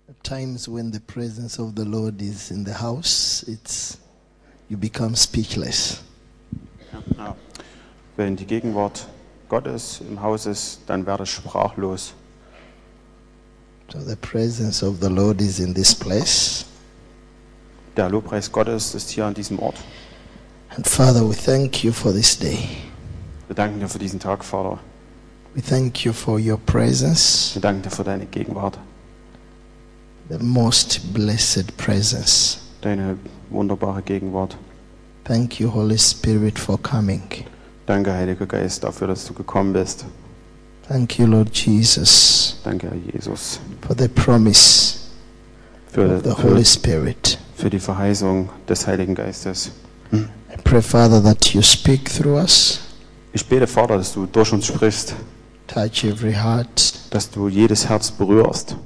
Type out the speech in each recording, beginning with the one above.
At times when the presence of the Lord is in the house, you become speechless. Ja. Wenn die Gegenwart Gottes im Haus ist, dann werde ich sprachlos. So the presence of the Lord is in this place. Der Lobpreis Gottes ist hier an diesem Ort. And Father, we thank you for this day. Wir danken dir für diesen Tag, Vater. We thank you for your presence, Wir danken dir für deine Gegenwart, the most blessed presence. deine wunderbare Gegenwart. Thank you, Holy Spirit, for coming. Danke, Heiliger Geist, dafür, dass du gekommen bist. Thank you, Lord Jesus, Danke, Herr Jesus, for the promise für, of the Holy Spirit. für die Verheißung des Heiligen Geistes. I pray, Father, that you speak through us, Ich bete, Vater, dass du durch uns sprichst, touch every heart, dass du jedes Herz berührst,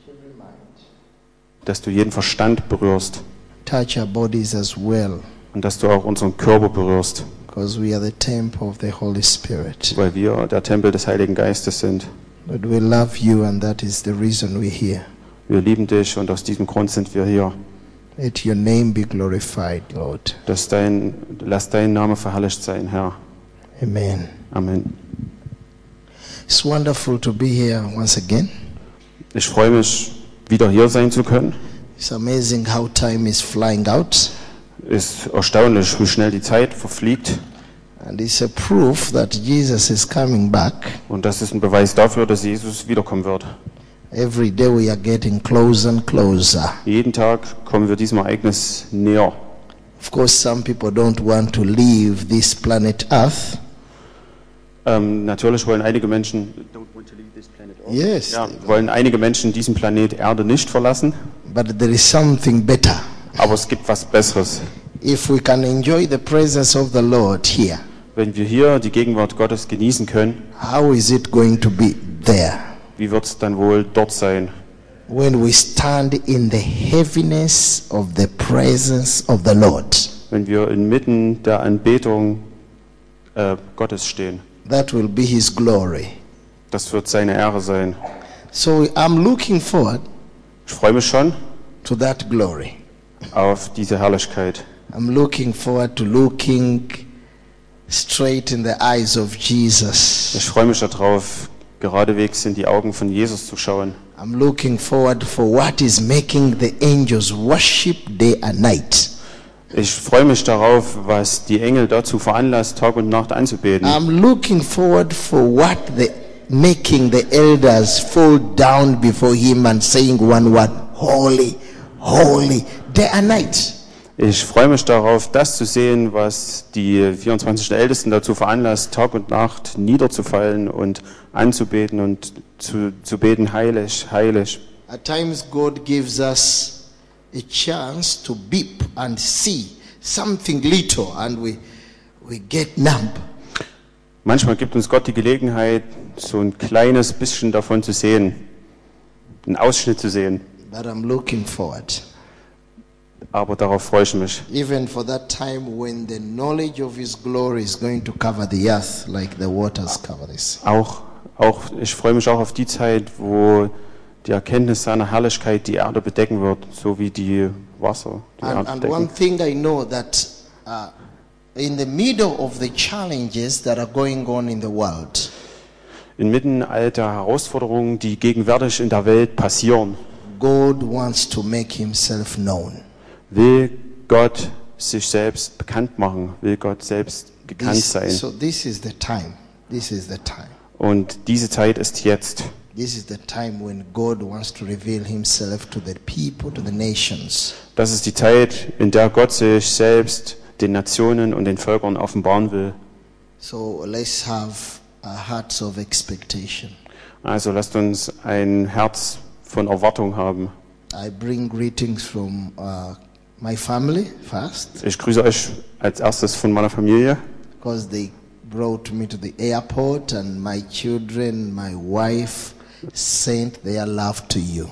dass du jeden Verstand berührst touch our bodies as well, und dass du auch unseren Körper berührst, because we are the temple of the Holy Spirit. weil wir der Tempel des Heiligen Geistes sind. Lord, we love you, and that is the reason we're here. Wir lieben dich und aus diesem Grund sind wir hier. Let your name be glorified, Lord. Lass dein Name verherrlicht sein, Herr. Amen. Amen. It's wonderful to be here once again. Ich freue mich, wieder hier sein zu können. It's amazing how time is flying out, Ist erstaunlich, wie schnell die Zeit verfliegt. and it's a proof that Jesus is coming back. Und das ist ein Beweis dafür, dass Jesus wiederkommen wird. Every day we are getting closer and closer. Jeden Tag kommen wir diesem Ereignis näher. Of course, some people don't want to leave this planet Earth. Natürlich wollen einige Menschen Yes, wollen einige Menschen diesen Planet Erde nicht verlassen, but there is something better. aber es gibt was Besseres. If we can enjoy the presence of the Lord here, Wenn wir hier die Gegenwart Gottes genießen können, how is it going to be there? wie wird es dann wohl dort sein, When we stand in the heaviness of the presence of the Lord, wenn wir inmitten der Anbetung Gottes stehen? that will be His glory. Das wird seine Ehre sein. So I'm looking forward Ich freue mich schon to that glory. auf diese Herrlichkeit. I'm looking forward to looking straight in the eyes of Jesus. Ich freue mich darauf, geradewegs in die Augen von Jesus zu schauen. I'm looking forward for what is making the angels worship day and night. Ich freue mich darauf, was die Engel dazu veranlasst, Tag und Nacht anzubeten. I'm looking forward for what making the elders fall down before Him and saying one word, holy, holy, day and night. Ich freue mich darauf, das zu sehen, was die 24 Ältesten dazu veranlasst, Tag und Nacht niederzufallen und anzubeten und zu beten, heilig, heilig. At times God gives us a chance to beep and see something little and we get numb. Manchmal gibt uns Gott die Gelegenheit, so ein kleines bisschen davon zu sehen, einen Ausschnitt zu sehen. But I'm looking forward. Aber darauf freue ich mich. Even for that time when the knowledge of His glory is going to cover the earth like the waters cover this. Ich freue mich auch auf die Zeit, wo die Erkenntnis seiner Herrlichkeit die Erde bedecken wird, so wie die Wasser die Erde And bedecken. one thing I know that in the middle of the challenges that are going on in the world, Inmitten all der Herausforderungen, die gegenwärtig in der Welt passieren, God wants to make Himself known. will Gott sich selbst bekannt machen, will Gott selbst gekannt sein. So this is the time. This is the time. Und diese Zeit ist jetzt. This is the time when God wants to reveal Himself to the people, to the nations. Das ist die Zeit, in der Gott sich selbst den Nationen und den Völkern offenbaren will. So let's have hearts of expectation. Also lasst uns ein Herz von Erwartung haben. I bring greetings from my family first, Ich grüße euch als erstes von meiner Familie, because they brought me to the airport and my children, my wife sent their love to you.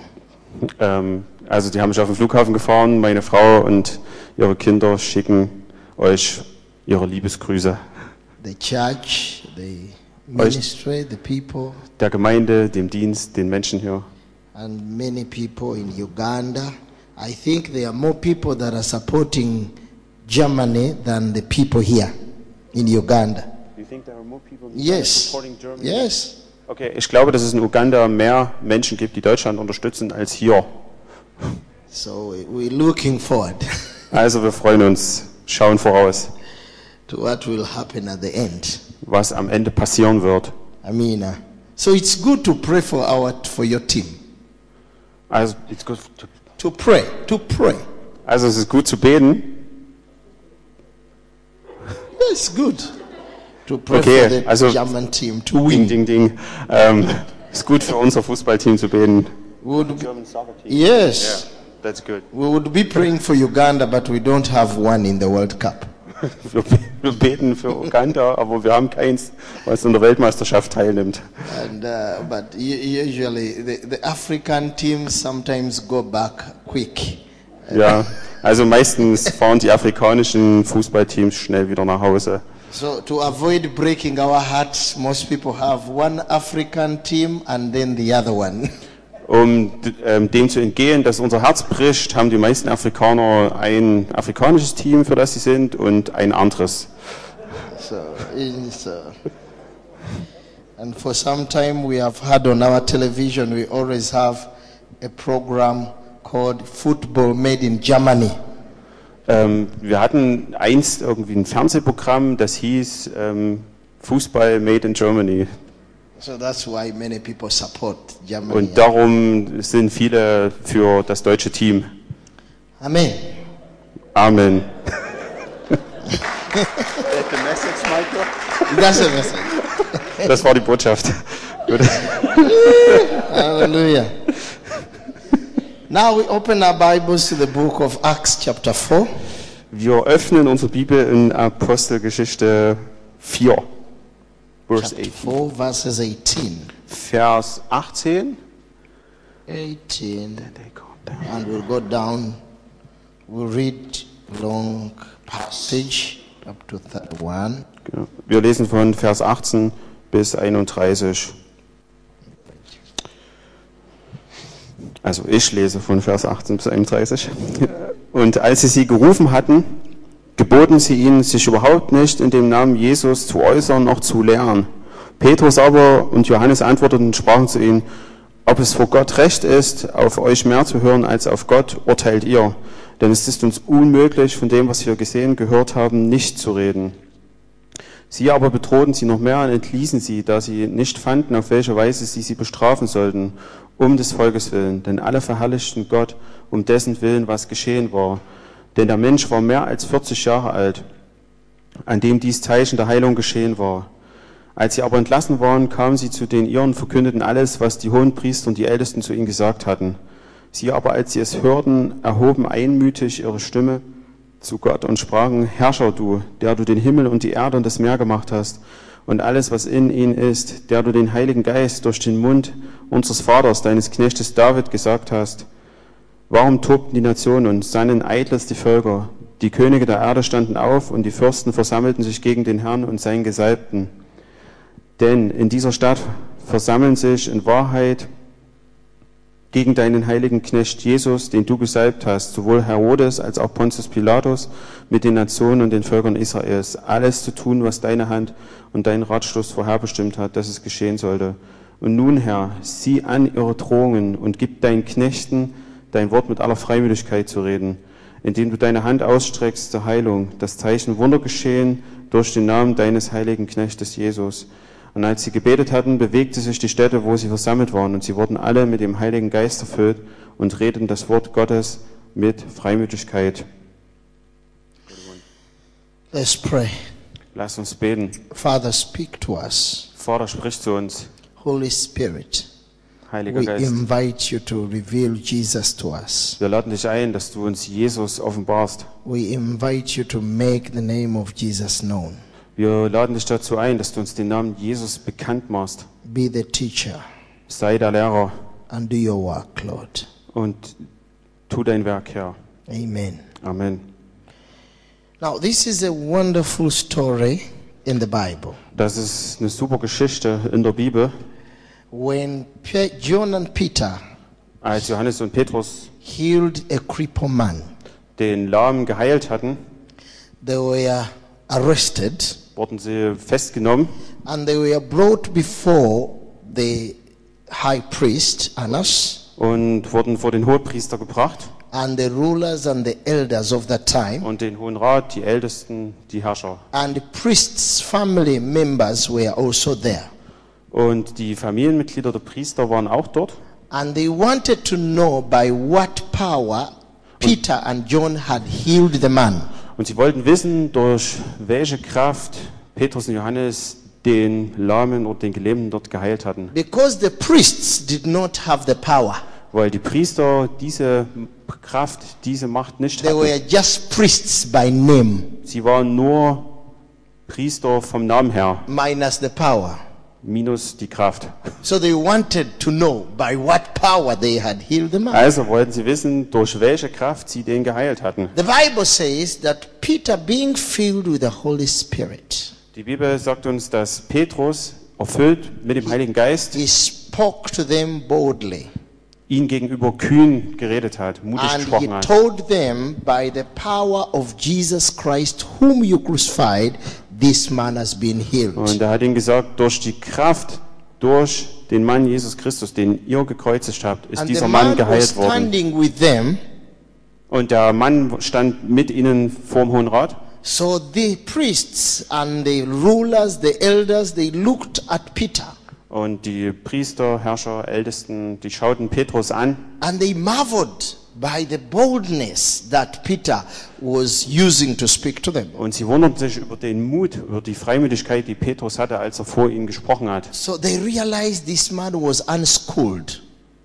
Also die haben mich auf den Flughafen gefahren, meine Frau und ihre Kinder schicken euch ihre Liebesgrüße. The church, the ministry, the people. Der Gemeinde, dem Dienst, den Menschen hier. and many people in Uganda. I think there are more people that are supporting Germany than the people here in Uganda. You think there are more people Yes. supporting Germany? Yes. Okay, ich glaube, dass es in Uganda mehr Menschen gibt, die Deutschland unterstützen, als hier. So we're looking forward Also wir freuen uns, schauen voraus, to what will happen at the end. was am Ende passieren wird. I mean, so it's good to pray for your team. Also, it's good To pray. also es ist gut zu beten. It's good to pray Okay, for the also- German team to Ding, win. ding, ding. Ist gut für unser Fußballteam zu beten. German soccer team. Yes. Yeah, that's good. We would be praying for Uganda, but we don't have one in the World Cup. Wir beten für Uganda, aber wir haben keins, was in der Weltmeisterschaft teilnimmt. And but usually the African teams sometimes go back quick. Ja, also meistens fahren die afrikanischen Fußballteams schnell wieder nach Hause. So to avoid breaking our hearts, most people have one African team and then the other one. Um dem zu entgehen, dass unser Herz bricht, haben die meisten Afrikaner ein afrikanisches Team, für das sie sind, und ein anderes. So and for some time we have had on our television, we always have a program called Football Made in Germany. Wir hatten einst irgendwie ein Fernsehprogramm, das hieß Fußball Made in Germany. So that's why many people support Germany. Und darum sind viele für das deutsche Team. Amen. Amen. That's a message. Das war die Botschaft. Gut. Hallelujah. Now we open our Bibles to the book of Acts chapter 4. Wir öffnen unsere Bibel in Apostelgeschichte 4, Vers Chapter 18. 4 verses 18. Vers 18. 18. And we'll go down. We'll read long passage up to 31. Genau. Wir lesen von Vers 18 bis 31. Also ich lese von Vers 18 bis 31. Und als sie gerufen hatten, geboten sie ihnen, sich überhaupt nicht in dem Namen Jesus zu äußern noch zu lehren. Petrus aber und Johannes antworteten und sprachen zu ihnen: Ob es vor Gott recht ist, auf euch mehr zu hören als auf Gott, urteilt ihr. Denn es ist uns unmöglich, von dem, was wir gesehen, gehört haben, nicht zu reden. Sie aber bedrohten sie noch mehr und entließen sie, da sie nicht fanden, auf welche Weise sie bestrafen sollten, um des Volkes willen. Denn alle verherrlichten Gott, um dessen Willen, was geschehen war. Denn der Mensch war mehr als 40 Jahre alt, an dem dies Zeichen der Heilung geschehen war. Als sie aber entlassen waren, kamen sie zu den ihren, verkündeten alles, was die Hohenpriester und die Ältesten zu ihnen gesagt hatten. Sie aber, als sie es hörten, erhoben einmütig ihre Stimme zu Gott und sprachen: Herrscher du, der du den Himmel und die Erde und das Meer gemacht hast und alles, was in ihnen ist, der du den Heiligen Geist durch den Mund unseres Vaters, deines Knechtes David, gesagt hast. Warum tobten die Nationen und sannen eitles die Völker? Die Könige der Erde standen auf und die Fürsten versammelten sich gegen den Herrn und seinen Gesalbten. Denn in dieser Stadt versammeln sich in Wahrheit gegen deinen heiligen Knecht Jesus, den du gesalbt hast, sowohl Herodes als auch Pontius Pilatus mit den Nationen und den Völkern Israels, alles zu tun, was deine Hand und dein Ratschluss vorherbestimmt hat, dass es geschehen sollte. Und nun, Herr, sieh an ihre Drohungen und gib deinen Knechten dein Wort mit aller Freimütigkeit zu reden, indem du deine Hand ausstreckst zur Heilung, das Zeichen Wunder geschehen durch den Namen deines heiligen Knechtes Jesus. Und als sie gebetet hatten, bewegte sich die Stätte, wo sie versammelt waren, und sie wurden alle mit dem Heiligen Geist erfüllt und redeten das Wort Gottes mit Freimütigkeit. Let's pray. Lass uns beten. Father, speak to us. Vater, sprich zu uns. Holy Spirit, Heiliger we Geist, invite you to reveal Jesus to us. wir laden dich ein, dass du uns Jesus offenbarst. We invite you to make the name of Jesus known. Wir laden dich dazu ein, dass du uns den Namen Jesus bekannt machst. Be the teacher Sei der Lehrer and do your work, Lord. und tu dein Werk, Herr. Amen. Amen. Now, this is a wonderful story in the Bible. Das ist eine super Geschichte in der Bibel. When John and Peter Als Johannes und Petrus healed a crippled man, den Lahmen geheilt hatten, they were arrested wurden sie festgenommen and they were brought before the high priest Annas und wurden vor den Hohepriester gebracht and the rulers and the elders of that time, und den Hohen Rat, die Ältesten, die Herrscher. and the priest's family members were also there. Und die Familienmitglieder der Priester waren auch dort. And they wanted to know by what power Peter and John had healed the man. Und sie wollten wissen, durch welche Kraft Petrus und Johannes den Lahmen oder den Gelähmten dort geheilt hatten. Because the priests did not have the power. Weil die Priester diese Kraft, diese Macht nicht They were hatten. just priests by name, Sie waren nur Priester vom Namen her, minus the power. minus die Kraft. So they wanted to know by what power they had healed the man. Also wollten sie wissen, durch welche Kraft sie den geheilt hatten. The Bible says that Peter, being filled with the Holy Spirit, Die Bibel sagt uns, dass Petrus, erfüllt mit dem Heiligen Geist, he spoke to them boldly. ihnen gegenüber kühn geredet hat, mutig And he gesprochen hat. told them, by the power of Jesus Christ, whom you crucified, this man has been healed. Und er hat ihnen gesagt, durch die Kraft, durch den Mann Jesus Christus, den ihr gekreuzigt habt, ist And the dieser Mann man was geheilt worden. standing with them. Und der Mann stand mit ihnen vor dem Hohen Rat. So the priests and the rulers, the elders, they looked at Peter Und die Priester, Herrscher, Ältesten, die schauten Petrus an and they marveled by the boldness that Peter was using to speak to them. und sie wunderten sich über den Mut, über die Freimütigkeit, die Petrus hatte, als er vor ihnen gesprochen hat. So they realized this man was unschooled.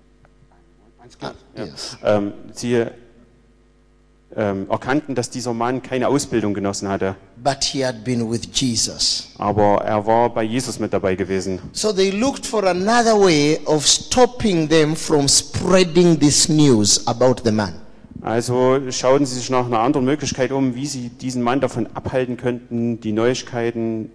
Yes. Sie erkannten, dass dieser Mann keine Ausbildung genossen hatte, But he had been with Jesus. aber er war bei Jesus mit dabei gewesen. So they looked for another way of stopping them from spreading this news about the man. Also schauten sie sich nach einer anderen Möglichkeit um, wie sie diesen Mann davon abhalten könnten, die Neuigkeiten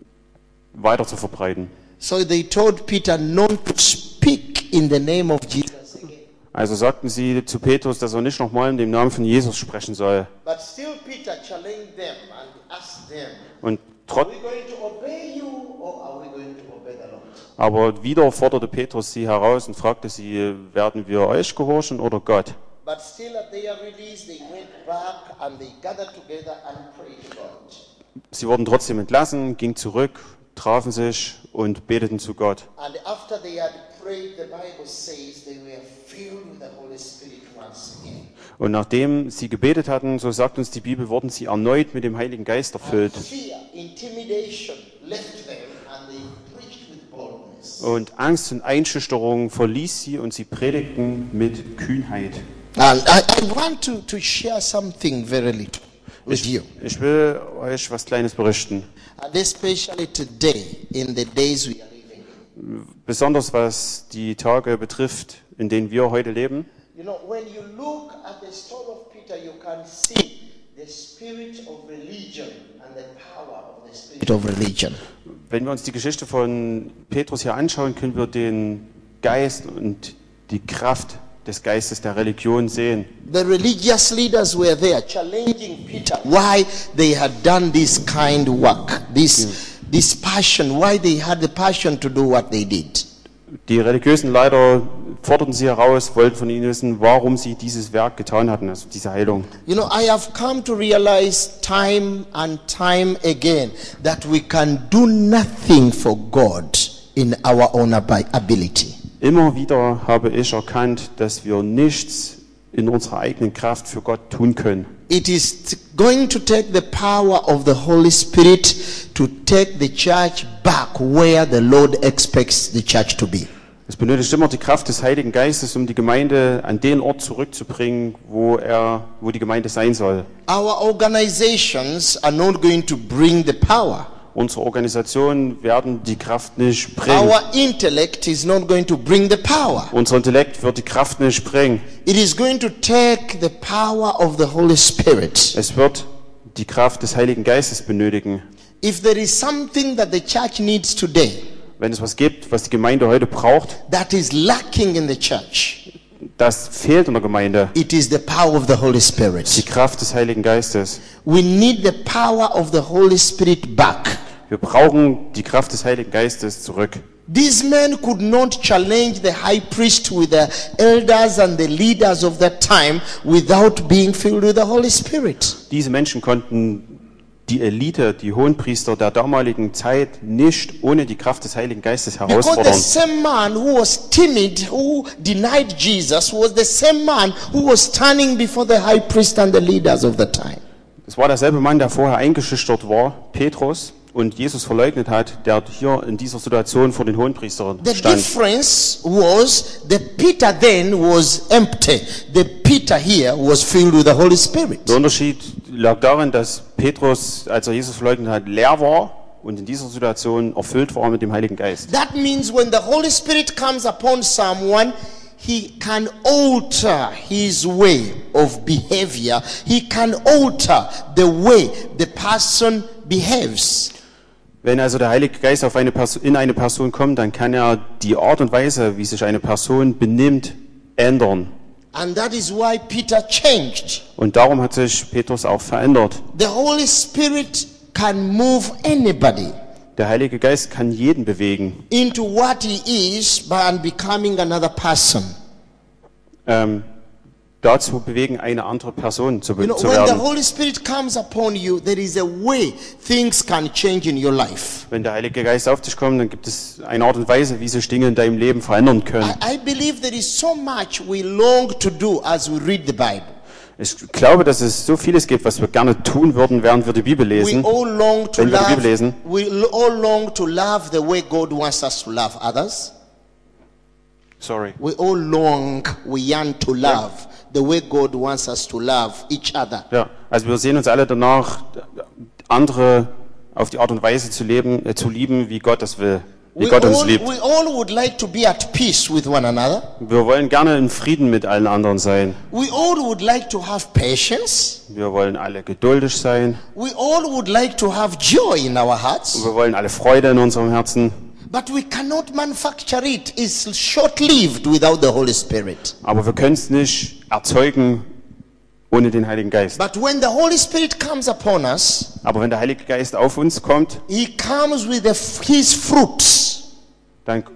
weiter zu verbreiten. So they told Peter not to speak in the name of Jesus again. Also sagten sie zu Petrus, dass er nicht nochmal in dem Namen von Jesus sprechen soll. But still Peter challenged them and asked them, Und are we going to obey you or are we going to obey the Lord? aber wieder forderte Petrus sie heraus und fragte sie, werden wir euch gehorchen oder Gott? But still at their release they went back and they gathered together and prayed to God. Sie wurden trotzdem entlassen, gingen zurück, trafen sich und beteten zu Gott. And after they had prayed, the Bible says they were filled with the Holy Spirit once again. Und nachdem sie gebetet hatten, so sagt uns die Bibel, wurden sie erneut mit dem Heiligen Geist erfüllt. Fear, intimidation left them and they preached with boldness. Und Angst und Einschüchterung verließ sie und sie predigten mit Kühnheit. And I want to share something very little with you. Ich will euch was Kleines berichten. And especially today, in the days we are living. Besonders was die Tage betrifft, in denen wir heute leben. You know, when you look at the story of Peter, you can see the spirit of religion and the power of the spirit of religion. Wenn wir uns die Geschichte von Petrus hier anschauen, können wir den Geist und die Kraft des Geistes der Religion sehen. The religious leaders were there challenging Peter why they had done this kind work, this passion, why they had the passion to do what they did. Die religiösen Leiter forderten sie heraus, wollten von ihnen wissen, warum sie dieses Werk getan hatten, also diese Heilung. You know, I have come to realize time and time again that we can do nothing for God in our own ability. Immer wieder habe ich erkannt, dass wir nichts in unserer eigenen Kraft für Gott tun können. It is going to take the power of the Holy Spirit to take the church back where the Lord expects the church to be. Es benötigt immer die Kraft des Heiligen Geistes, um die Gemeinde an den Ort zurückzubringen, wo die Gemeinde sein soll. Our organizations are not going to bring the power. Unsere Organisationen werden die Kraft nicht bringen. Our intellect is not going to bring the power. Unser Intellekt wird die Kraft nicht bringen. It is going to take the power of the Holy Spirit. Es wird die Kraft des Heiligen Geistes benötigen. If there is something that the church needs today, Wenn es was gibt, was die Gemeinde heute braucht, that is lacking in the church, das fehlt in der Gemeinde. It is the power of the Holy Die Spirit. Kraft des Heiligen Geistes. We need the power of the Holy Spirit back. Wir brauchen die Kraft des Heiligen Geistes zurück. These men could not challenge the high priest with the elders and the leaders of that time without being filled with the Holy Spirit. Diese Menschen konnten die Elite, die Hohenpriester der damaligen Zeit nicht ohne die Kraft des Heiligen Geistes Because the herausfordern. same man who was timid, who denied Jesus, was the same man who was standing before the high priest and the leaders of the time. Es war derselbe Mann, der vorher eingeschüchtert war, Petrus, und Jesus verleugnet hat, der hier in dieser Situation vor den Hohenpriestern The stand. difference was the Peter then was empty. The Peter here was filled with the Holy Spirit. Der Unterschied lag darin, dass Petrus, als er Jesus verleugnet hat, leer war und in dieser Situation erfüllt war mit dem Heiligen Geist. That means when the Holy Spirit comes upon someone, he can alter his way of behavior. He can alter the way the person behaves. Wenn also der Heilige Geist auf in eine Person kommt, dann kann er die Art und Weise, wie sich eine Person benimmt, ändern. And that is why Peter changed. Und darum hat sich Petrus auch verändert. The Holy Spirit can move anybody Der Heilige Geist kann jeden bewegen, into what he is by becoming another person. dazu bewegen, eine andere Person zu You know, zu when the werden. Holy Spirit comes upon you, there is a way things can change in your life. Wenn der Heilige Geist auf dich kommt, dann gibt es eine Art und Weise, wie sich Dinge in deinem Leben verändern können. I believe there is so much we long to do as we read the Bible. Ich glaube, dass es so vieles gibt, was wir gerne tun würden, während wir die Bibel We lesen. all long to Wenn wir die love. Bibel lesen. We all long to love the way God wants us to love others. Sorry. We all long, we yearn to love the way God wants us to love each other. Ja, also wir sehen uns alle danach, andere auf die Art und Weise zu lieben, wie Gott das will, wie Gott uns liebt. We all would like to be at peace with one another. Wir wollen gerne in Frieden mit allen anderen sein. We all would like to have patience. Wir wollen alle geduldig sein. We all would like to have joy in our hearts. Wir wollen alle Freude in unserem Herzen. But we cannot manufacture it. It's short-lived without the Holy Spirit. Aber wir können es nicht erzeugen ohne den Heiligen Geist. But when the Holy Spirit comes upon us, Aber wenn der Heilige Geist auf uns kommt, he comes with his fruits. dann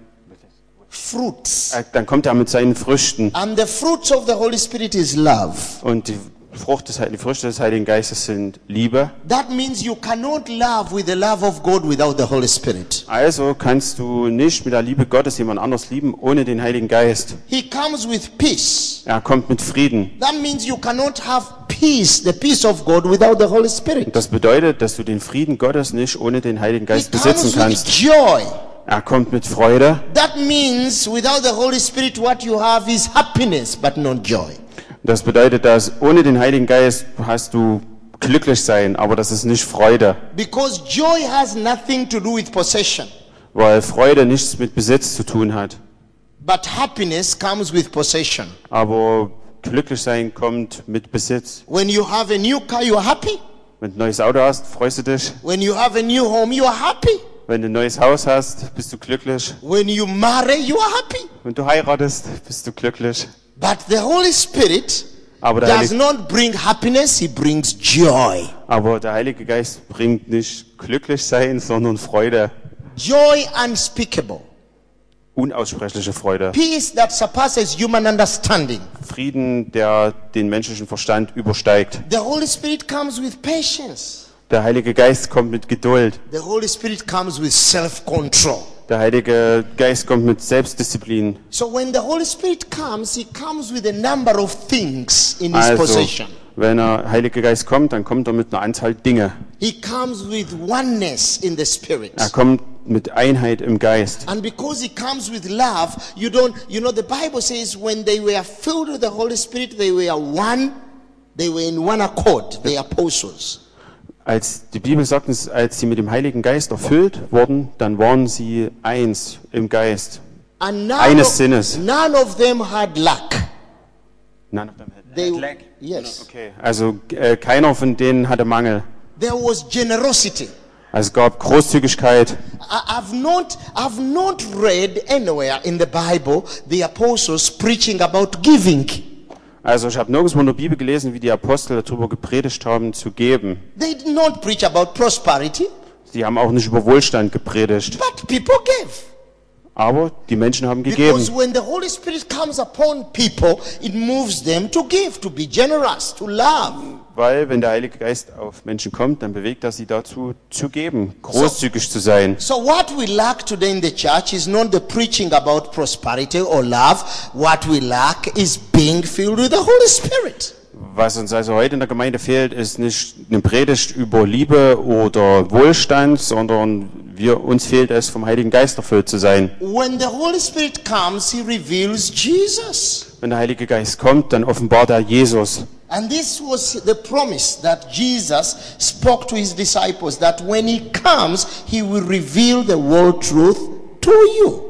Fruits. kommt er mit seinen Früchten. And the fruits of the Holy Spirit is love. Und die Früchte des Heiligen Geistes sind Liebe. That means you cannot love with the love of God without the Holy Spirit. Also kannst du nicht mit der Liebe Gottes jemand anders lieben ohne den Heiligen Geist. He comes with peace. Er kommt mit Frieden. That means you cannot have peace, the peace of God, without the Holy Spirit. Das bedeutet, dass du den Frieden Gottes nicht ohne den Heiligen He Geist comes besitzen with kannst. joy. Er kommt mit Freude. That means without the Holy Spirit, what you have is happiness, but not joy. Das bedeutet, dass ohne den Heiligen Geist hast du glücklich sein, aber das ist nicht Freude, Because joy has nothing to do with possession, weil Freude nichts mit Besitz zu tun hat. but happiness comes with possession. Aber glücklich sein kommt mit Besitz. When you have a new car, you are happy. Wenn du ein neues Auto hast, freust du dich. When you have a new home, you are happy. Wenn du ein neues Haus hast, bist du glücklich. When you marry, you are happy. Wenn du heiratest, bist du glücklich. But the Holy Spirit Aber der, does Heilige, not bring happiness, he brings joy. aber der Heilige Geist bringt nicht glücklich sein, sondern Freude. Joy unspeakable. Unaussprechliche Freude. Peace that surpasses human understanding. Frieden, der den menschlichen Verstand übersteigt. The Holy Spirit comes with patience. Der Heilige Geist kommt mit Geduld. The Holy Spirit comes with self-control. Der Heilige Geist kommt mit Selbstdisziplin. So when the Holy Spirit comes, he comes with a number of things in his Also, possession. wenn der Heilige Geist kommt, dann kommt er mit einer Anzahl Dinge. He comes with oneness in the Spirit. Er kommt mit Einheit im Geist. And because he comes with love, you know, the Bible says when they were filled with the Holy Spirit, they were in one accord, the apostles. Als die Bibel sagt, als sie mit dem Heiligen Geist erfüllt wurden, dann waren sie eins im Geist. And Eines Sinnes. none of them had lack. None of them had They, lack. yes. Okay, also keiner von denen hatte Mangel. There was generosity. Also es gab Großzügigkeit. I've not read anywhere in the Bible the apostles preaching about giving. Also ich habe nirgendwo in der Bibel gelesen, wie die Apostel darüber gepredigt haben, zu geben. They did not preach about prosperity, Sie haben auch nicht über Wohlstand gepredigt. but people gave. Aber die Menschen haben gegeben. Because when the Holy Spirit comes upon people, it moves them to give, to be generous, to love. Weil wenn der Heilige Geist auf Menschen kommt, dann bewegt er sie dazu, zu geben, großzügig zu sein. So what we lack today in the church is not the preaching about prosperity or love. What we lack is being filled with the Holy Spirit. Was uns also heute in der Gemeinde fehlt, ist nicht eine Predigt über Liebe oder Wohlstand, sondern uns fehlt es, vom Heiligen Geist erfüllt zu sein. When the Holy Spirit comes, he reveals Jesus. Wenn der Heilige Geist kommt, dann offenbart er Jesus. And this was the promise that Jesus spoke to his disciples, that when he comes, he will reveal the world truth to you.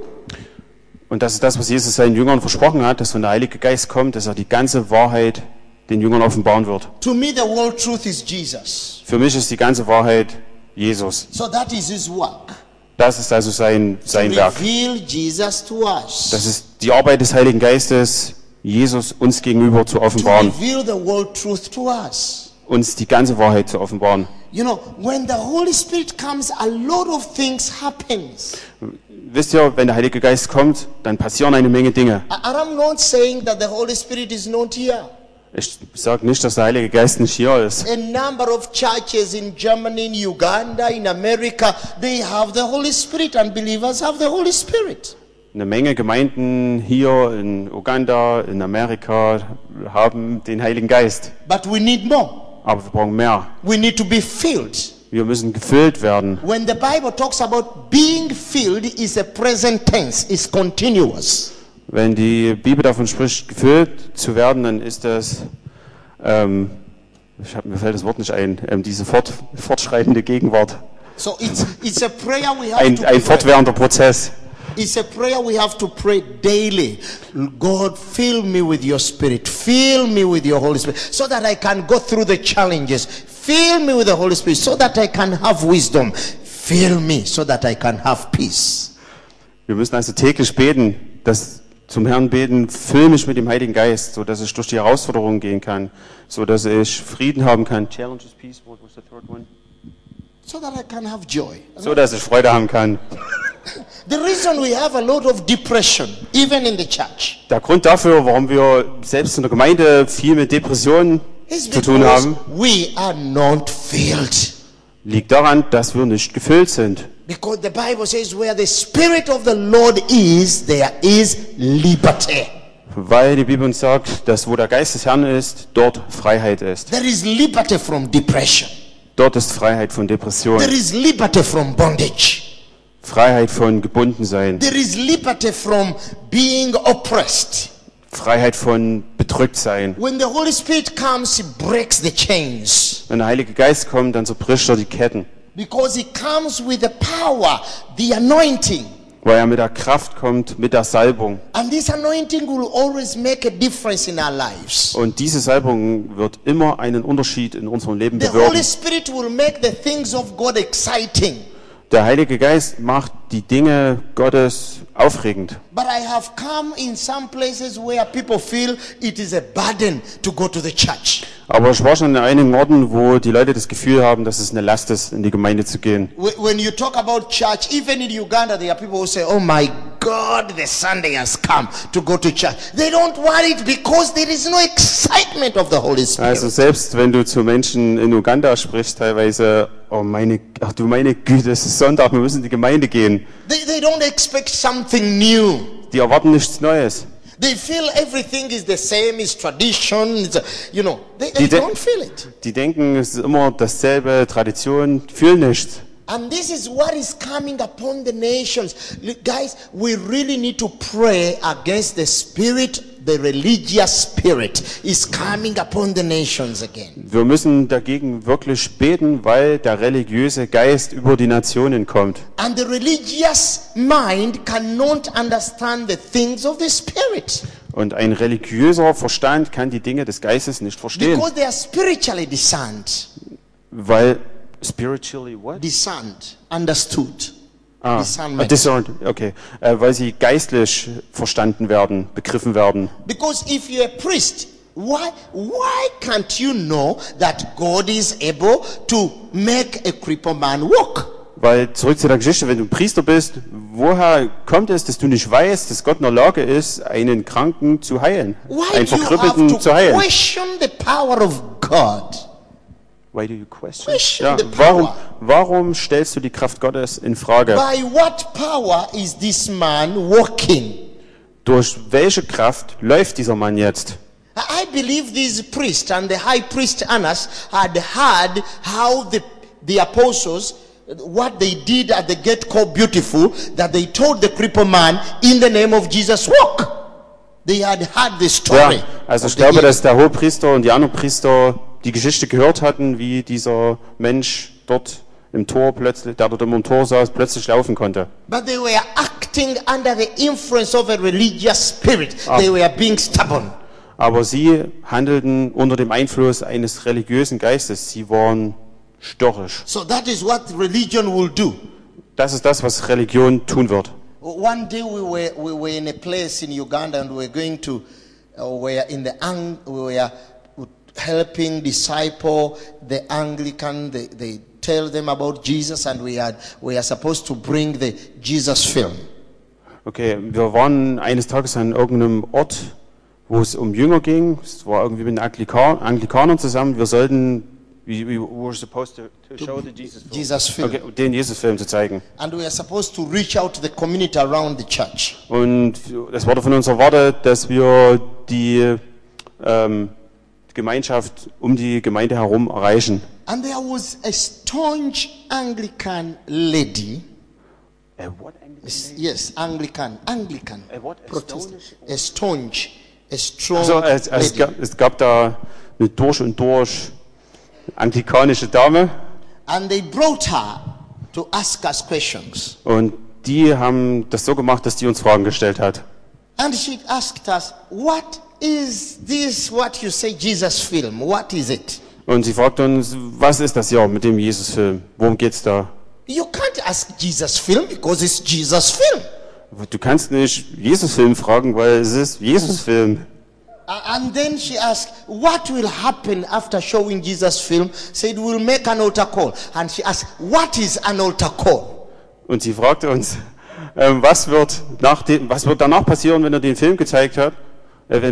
Und das ist das, was Jesus seinen Jüngern versprochen hat, dass wenn der Heilige Geist kommt, dass er die ganze Wahrheit den Jüngern offenbaren wird. To me, the world truth is Jesus. Für mich ist die ganze Wahrheit Jesus. So that is his work. Das ist also sein Werk. Reveal Jesus to us. Das ist die Arbeit des Heiligen Geistes, Jesus uns gegenüber zu To offenbaren, reveal the world truth to us. uns die ganze Wahrheit zu offenbaren. You know, when the Holy Spirit comes, a lot of things happens. Wisst ihr, wenn der Heilige Geist kommt, dann passieren eine Menge Dinge. And I'm not saying that the Holy Spirit is not here. Ich sage nicht, dass der Heilige Geist nicht hier ist. A number of churches in Germany, in Uganda, in America, they have the Holy Spirit, and believers have the Holy Spirit. Eine Menge Gemeinden hier in Uganda, in Amerika haben den Heiligen Geist. But we need more. Aber wir brauchen mehr. We need to be filled. Wir müssen gefüllt werden. When the Bible talks about being filled, is a present tense, it's continuous. Wenn die Bibel davon spricht, gefüllt zu werden, dann ist das, mir fällt das Wort nicht ein, diese fortschreitende Gegenwart. So it's a prayer we have Ein to pray. fortwährender Prozess. It's a prayer we have to pray daily. God, fill me with your Spirit. Fill me with your Holy Spirit, so that I can go through the challenges. Fill me with the Holy Spirit, so that I can have wisdom. Fill me, so that I can have peace. Wir müssen also täglich beten, zum Herrn beten, füll mich mit dem Heiligen Geist, so dass ich durch die Herausforderungen gehen kann, so dass ich Frieden haben kann. Challenges, peace, what was the third one? So that I can have joy. So dass ich Freude haben kann. The reason we have a lot of depression, even in the church, Der Grund dafür, warum wir selbst in der Gemeinde viel mit Depressionen is zu tun because haben, we are not filled. liegt daran, dass wir nicht gefüllt sind. Because the Bible says, where the Spirit of the Lord is, there is liberty. Weil die Bibel uns sagt, dass wo der Geist des Herrn ist, dort Freiheit ist. There is liberty from depression. Dort ist Freiheit von Depression, There is liberty from bondage. Freiheit von Gebundensein, There is liberty from being oppressed. Freiheit von Bedrücktsein. When the Holy Spirit comes, he breaks the chains. Wenn der Heilige Geist kommt, dann zerbricht er die Ketten, Because he comes with the power, the anointing. weil er mit der Kraft kommt, mit der Salbung. And this anointing will always make a difference in our lives. Und diese Salbung wird immer einen Unterschied in unserem Leben The Holy bewirken. Spirit will make the things of God exciting. Der Heilige Geist macht die Dinge Gottes aufregend. But I have come in some places where people feel it is a burden to go to the church. Aber ich war schon in einigen Orten, wo die Leute das Gefühl haben, dass es eine Last ist, in die Gemeinde zu gehen. When you talk about church, even in Uganda, there are people who say, oh my God, the Sunday has come to go to church. They don't want it because there is no excitement of the Holy Spirit. Also selbst wenn du zu Menschen in Uganda sprichst, teilweise, ach du meine Güte, es ist Sonntag, wir müssen in die Gemeinde gehen. They don't expect something new. Die erwarten nichts Neues. They feel everything is the same, is tradition, they Die de- don't feel it. Die denken, es ist immer dasselbe, Tradition, fühlen nichts. And this is what is coming upon the nations. Look, guys, we really need to pray against the spirit, the religious spirit is coming upon the nations again. Wir müssen dagegen wirklich beten, weil der religiöse Geist über die Nationen kommt. And the religious mind cannot understand the things of the spirit Und ein religiöser Verstand kann die Dinge des Geistes nicht verstehen. because they are spiritually discerned, Weil spiritually what? understood. Discernment. Okay. Weil sie geistlich verstanden werden, begriffen werden. Because if you're a priest, why can't you know that God is able to make a crippled man walk? Weil, zurück zu der Geschichte, wenn du Priester bist, woher kommt es, dass du nicht weißt, dass Gott in der Lage ist, einen Kranken zu heilen, Why einen do you have Verkrüppelten to zu heilen? question the power of God? Why do you question? Question Ja, the power. warum stellst du die Kraft Gottes in Frage? By what power is this man walking? Durch welche Kraft läuft dieser Mann jetzt? I believe this priest and the high priest Annas had heard how the apostles, what they did at the gate called Beautiful, that they told the crippled man, in the name of Jesus, walk. They had heard the story. Ja, also of ich the glaube, healing. dass der Hohepriester und die anderen Priester die Geschichte gehört hatten, wie dieser Mensch dort im Tor plötzlich, der dort im Tor saß, plötzlich laufen konnte. But they were acting under the influence of a religious spirit. They were being stubborn. Aber sie handelten unter dem Einfluss eines religiösen Geistes. Sie waren störrisch. So that is what religion will do. Das ist das, was Religion tun wird. One day we were in a place in Uganda and we were going to, we were helping disciple the Anglican. They tell them about Jesus and we are supposed to bring the Jesus film. Okay, wir waren eines Tages an irgendeinem Ort, wo es um Jünger ging. Es war irgendwie mit den Anglikanern zusammen. Wir sollten, we were supposed to show the Jesus film. Okay, den Jesus-Film zu zeigen. And we are supposed to reach out to the community around the church. Und es wurde von uns erwartet, dass wir die Gemeinschaft um die Gemeinde herum erreichen. And there was a staunch Anglican lady. What Yes, Anglican. what? Protestant. A staunch, a strong Also, lady. es gab da eine durch und durch anglikanische Dame And they brought her to ask us questions. und die haben das so gemacht, dass die uns Fragen gestellt hat. And she asked us, what is this, what you say Jesus film? What is it? Und sie fragte uns, was ist das hier mit dem Jesus-Film? Worum geht's da? You can't ask Jesus film because it's Jesus film. Du kannst nicht Jesus-Film fragen, weil es ist Jesus-Film. And then she asked, what will happen after showing Jesus film? Said, we'll make an altar call. And she asked, what is an altar call? Und sie fragte uns, was wird danach passieren, wenn er den Film gezeigt hat? Wenn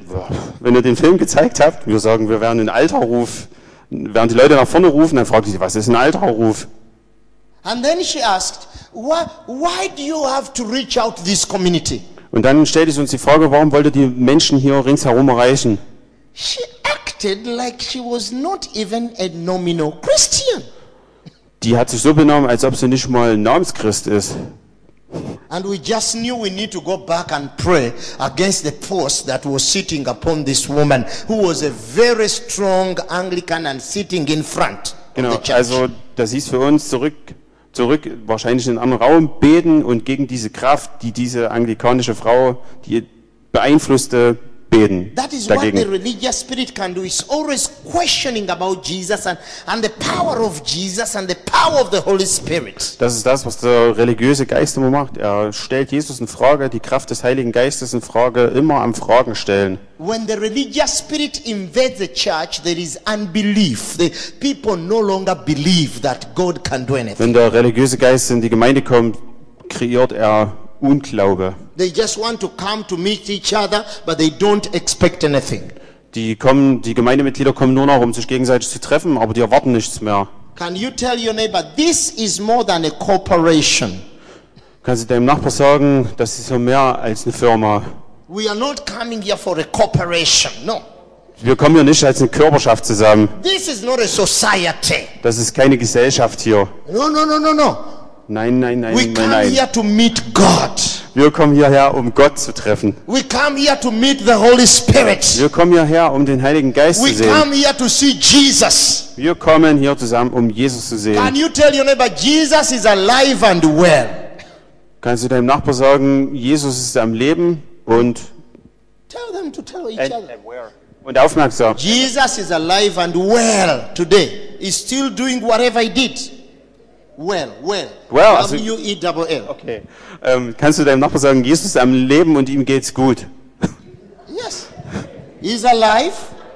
er den Film gezeigt hat, wir sagen, wir werden einen Altarruf, werden die Leute nach vorne rufen, dann fragte sie, was ist ein Altarruf? And then she asked, why do you have to reach out to this community? Und dann stellte sie uns die Frage, warum wollt ihr die Menschen hier ringsherum erreichen? She acted like she was not even a nominal Christian. Die hat sich so benommen, als ob sie nicht mal ein Namenschrist ist. And we just knew we need to go back and pray against the force that was sitting upon this woman, who was a very strong Anglican and sitting in front of Genau, the church. also das hieß für uns zurück wahrscheinlich in einen anderen Raum beten und gegen diese Kraft, die diese anglikanische Frau, die beeinflusste, beten That is what the dagegen. religious spirit can do. It's always questioning about Jesus and the power of Jesus and the power of the Holy Spirit. Das ist das, was der religiöse Geist immer macht. Er stellt Jesus in Frage, die Kraft des Heiligen Geistes in Frage, immer am Fragen stellen. When the religious spirit invades the church, there is unbelief. The people no longer believe that God can do anything. Wenn der religiöse Geist in die Gemeinde kommt, kreiert er Unglaube. They just want to come to meet each other, but they don't expect anything. Die Gemeindemitglieder kommen nur noch, um sich gegenseitig zu treffen, aber die erwarten nichts mehr. Can you tell your neighbor, this is more than a corporation? Kannst du deinem Nachbar sagen, das ist so mehr als eine Firma. We are not coming here for a corporation. No. Wir kommen hier nicht als eine Körperschaft zusammen. This is not a society. Das ist keine Gesellschaft hier. No. Nein. We come here to meet God. Wir kommen hierher, um Gott zu treffen. We come here to meet the Holy Spirit. Wir kommen hierher, um den Heiligen Geist We zu sehen. come here to see Jesus. Wir kommen hier zusammen, um Jesus zu sehen. Can you tell your neighbor, Jesus is alive and well? Kannst du deinem Nachbar sagen, Jesus ist am Leben und Tell them to tell each other. und aufmerksam. Jesus is alive and well today. He's still doing whatever he did. Well. Also- W-E-L-L. Okay. Kannst du deinem Nachbarn sagen, Jesus ist am Leben und ihm geht's gut? Yes. He's alive.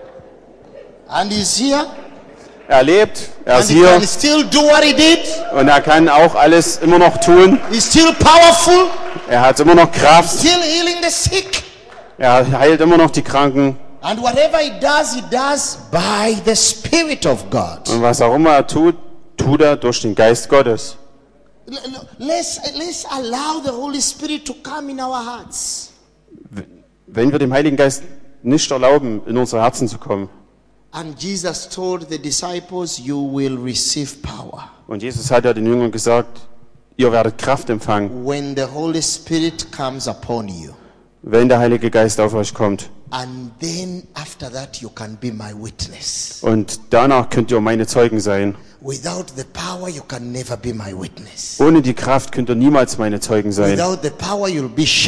And he's here. Er lebt, er And ist he hier can still do what he did. und er kann auch alles immer noch tun. He's still powerful. Er hat immer noch Kraft, Still healing the sick. er heilt immer noch die Kranken. And whatever he does by the Spirit of God. Und was auch immer er tut, tut er durch den Geist Gottes. Let's allow the Holy Spirit to come in our hearts. Wenn wir dem Heiligen Geist nicht erlauben, in unsere Herzen zu kommen. And Jesus told the disciples, you will receive power Und Jesus hat ja den Jüngern gesagt, ihr werdet Kraft empfangen, when the Holy Spirit comes upon you. wenn der Heilige Geist auf euch kommt. And then after that you can be my witness. Und danach könnt ihr meine Zeugen sein. Without the power you can never be my witness. Ohne die Kraft könnt ihr niemals meine Zeugen sein. Without the power you'll be shy.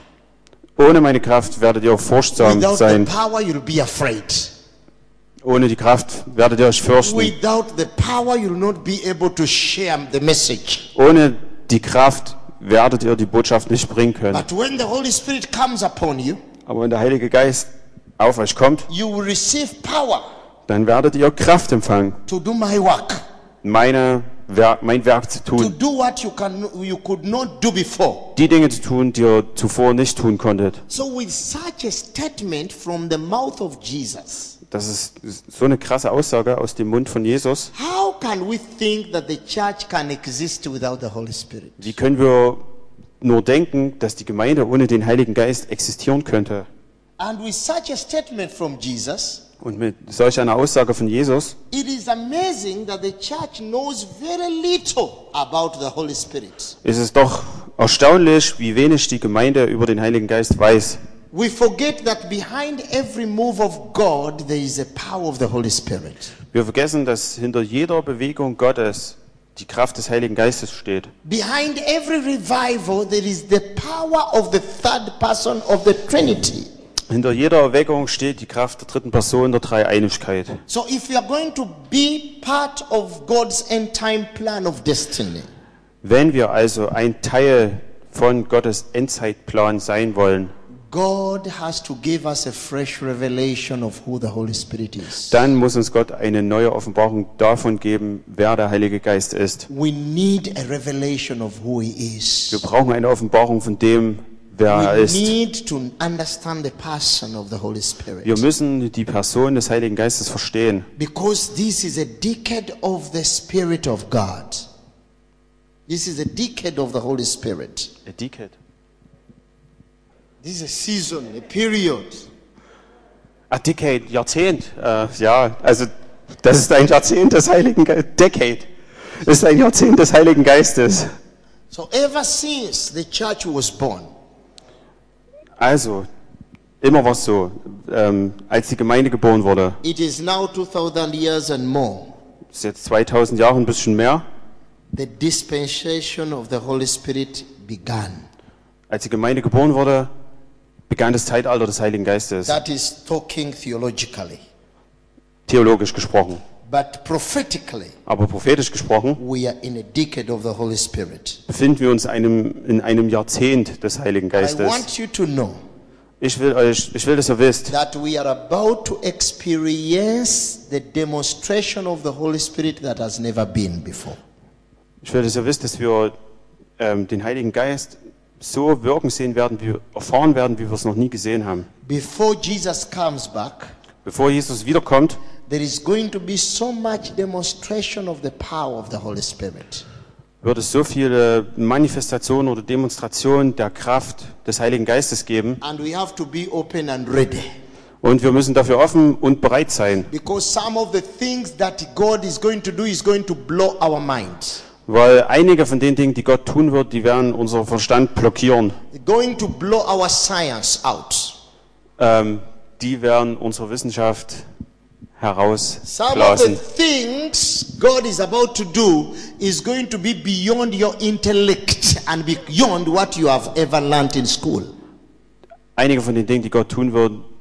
Ohne meine Kraft werdet ihr furchtsam Without the sein. power you'll be afraid. Ohne die Kraft werdet ihr euch fürchten. Without the power you'll not be able to share the message. Ohne die Kraft werdet ihr die Botschaft nicht bringen können. But when the Holy Spirit comes upon you, Aber wenn der Heilige Geist auf euch kommt, you will receive power dann werdet ihr Kraft empfangen, to do my work. mein Werk zu To tun. do what you could not do before. Die Dinge zu tun, die ihr zuvor nicht tun konntet. So with such a statement from the mouth of Jesus, Das ist so eine krasse Aussage aus dem Mund von Jesus. how can we think that the church can exist without the Holy Spirit? Wie können wir nur denken, dass die Gemeinde ohne den Heiligen Geist existieren könnte? And with such a statement from Jesus, Und mit solch einer Aussage von Jesus it is amazing that the church knows very little about the Holy Spirit. ist es doch erstaunlich, wie wenig die Gemeinde über den Heiligen Geist weiß. We forget that behind every move of God, there is a power of the Holy Spirit. Wir vergessen, dass hinter jeder Bewegung Gottes die Kraft des Heiligen Geistes steht. Behind every revival, there is the power of the third person of the Trinity. Hinter jeder Erweckung steht die Kraft der dritten Person der Dreieinigkeit. So if you are going to be part of God's end time plan of destiny, Wenn wir also ein Teil von Gottes Endzeitplan sein wollen, God has to give us a fresh revelation of who the Holy Spirit is. dann muss uns Gott eine neue Offenbarung davon geben, wer der Heilige Geist ist. We need a revelation of who He is. Wir brauchen eine Offenbarung von dem, wer er We ist. need to understand the person of the Holy Spirit. Wir müssen die Person des Heiligen Geistes verstehen, Because this is a decade of the Spirit of God. This is a decade of the Holy Spirit. A decade. This is a season, a period. A decade, Jahrzehnt. Ja, also das ist ein Jahrzehnt des Heiligen Geistes. Decade ist ein Jahrzehnt des Heiligen Geistes. So ever since the church was born, Also, immer war es so, als die Gemeinde geboren wurde, it is now 2000 years and more. das ist jetzt 2000 Jahre, ein bisschen mehr, The dispensation of the Holy Spirit began. als die Gemeinde geboren wurde, begann das Zeitalter des Heiligen Geistes, That is talking theologically. theologisch gesprochen. But prophetically, Aber prophetisch gesprochen we are in a decade of the Holy Spirit. befinden wir uns in einem Jahrzehnt des Heiligen I Geistes. want you to know Ich will, dass ihr wisst, that we are about to experience the demonstration of the Holy Spirit that has never been before. ich will, dass ihr wisst, dass wir den Heiligen Geist so wirken sehen werden, erfahren werden, wie wir es noch nie gesehen haben. Before Jesus comes back, Bevor Jesus wiederkommt, there is going to be so much demonstration of the power of the Holy Spirit. wird es so viele Manifestationen oder Demonstrationen der Kraft des Heiligen Geistes geben. And we have to be open and ready. Und wir müssen dafür offen und bereit sein, Because some of the things that God is going to do is going to blow our mind. weil einige von den Dingen, die Gott tun wird, die werden unseren Verstand blockieren. Going to blow our science out. Die werden unsere Wissenschaft Some of the herausblasen. things God is about to do is going to be beyond your intellect and beyond what you have ever learned in school. Einige von den Dingen, die Gott tun wird,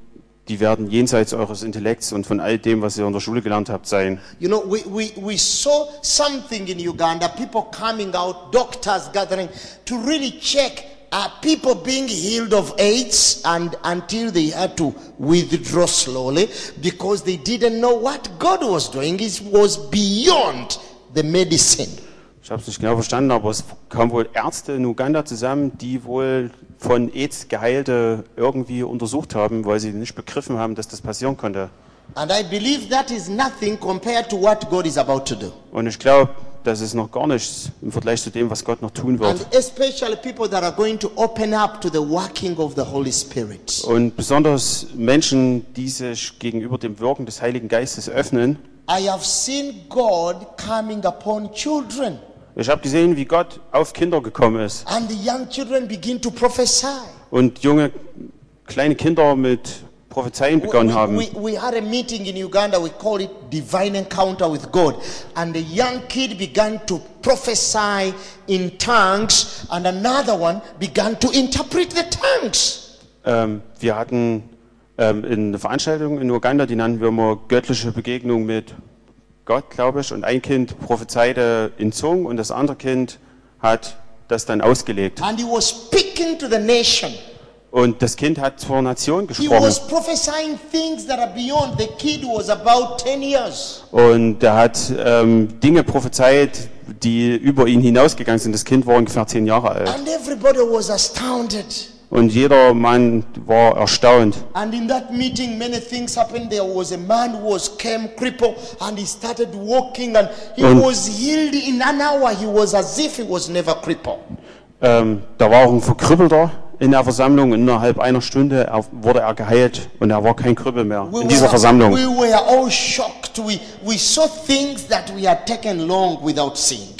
die werden jenseits eures Intellekts und von all dem, was ihr in der Schule gelernt habt, sein. You know, we saw something in Uganda, people coming out, doctors gathering to really check people being healed of AIDS, and until they had to withdraw slowly because they didn't know what God was doing. It was beyond the medicine. Ich habe es nicht genau verstanden, aber es kamen wohl Ärzte in Uganda zusammen, die wohl von AIDS Geheilte irgendwie untersucht haben, weil sie nicht begriffen haben, dass das passieren konnte. And I believe that is nothing compared to what God is about to do. Und ich glaube, das ist noch gar nichts im Vergleich zu dem, was Gott noch tun wird. And especially people that are going to open up to the working of the Holy Spirit. Und besonders Menschen, die sich gegenüber dem Wirken des Heiligen Geistes öffnen. I have seen God coming upon children. Ich habe gesehen, wie Gott auf Kinder gekommen ist. And the young children begin to prophesy. Und junge, kleine Kinder mit Prophezeien begonnen haben. We had a meeting in Uganda, we call it Divine Encounter with God. And a young kid began to prophesy in tongues, and another one began to interpret the tongues. Wir hatten eine Veranstaltung in Uganda, die nannten wir immer göttliche Begegnung mit Gott, glaube ich. Und ein Kind prophezeite in Zungen und das andere Kind hat das dann ausgelegt. And he was speaking to the nation. Und das Kind hat zur Nation He gesprochen. was prophesying things that are beyond. The kid was about 10 years. Und er hat Dinge prophezeit, die über ihn hinausgegangen sind. Das Kind war ungefähr 10 Jahre alt. And everybody was astounded. Und jeder Mann war erstaunt. And in that meeting, many things happened. There was a man who came crippled, and he started walking, and he was healed in an hour. He was as if he was never crippled. Da war auch ein Verkrüppelter in der Versammlung. Innerhalb einer Stunde wurde er geheilt und er war kein Krüppel mehr in dieser Versammlung. We were all shocked. We saw things that we had taken long without seeing.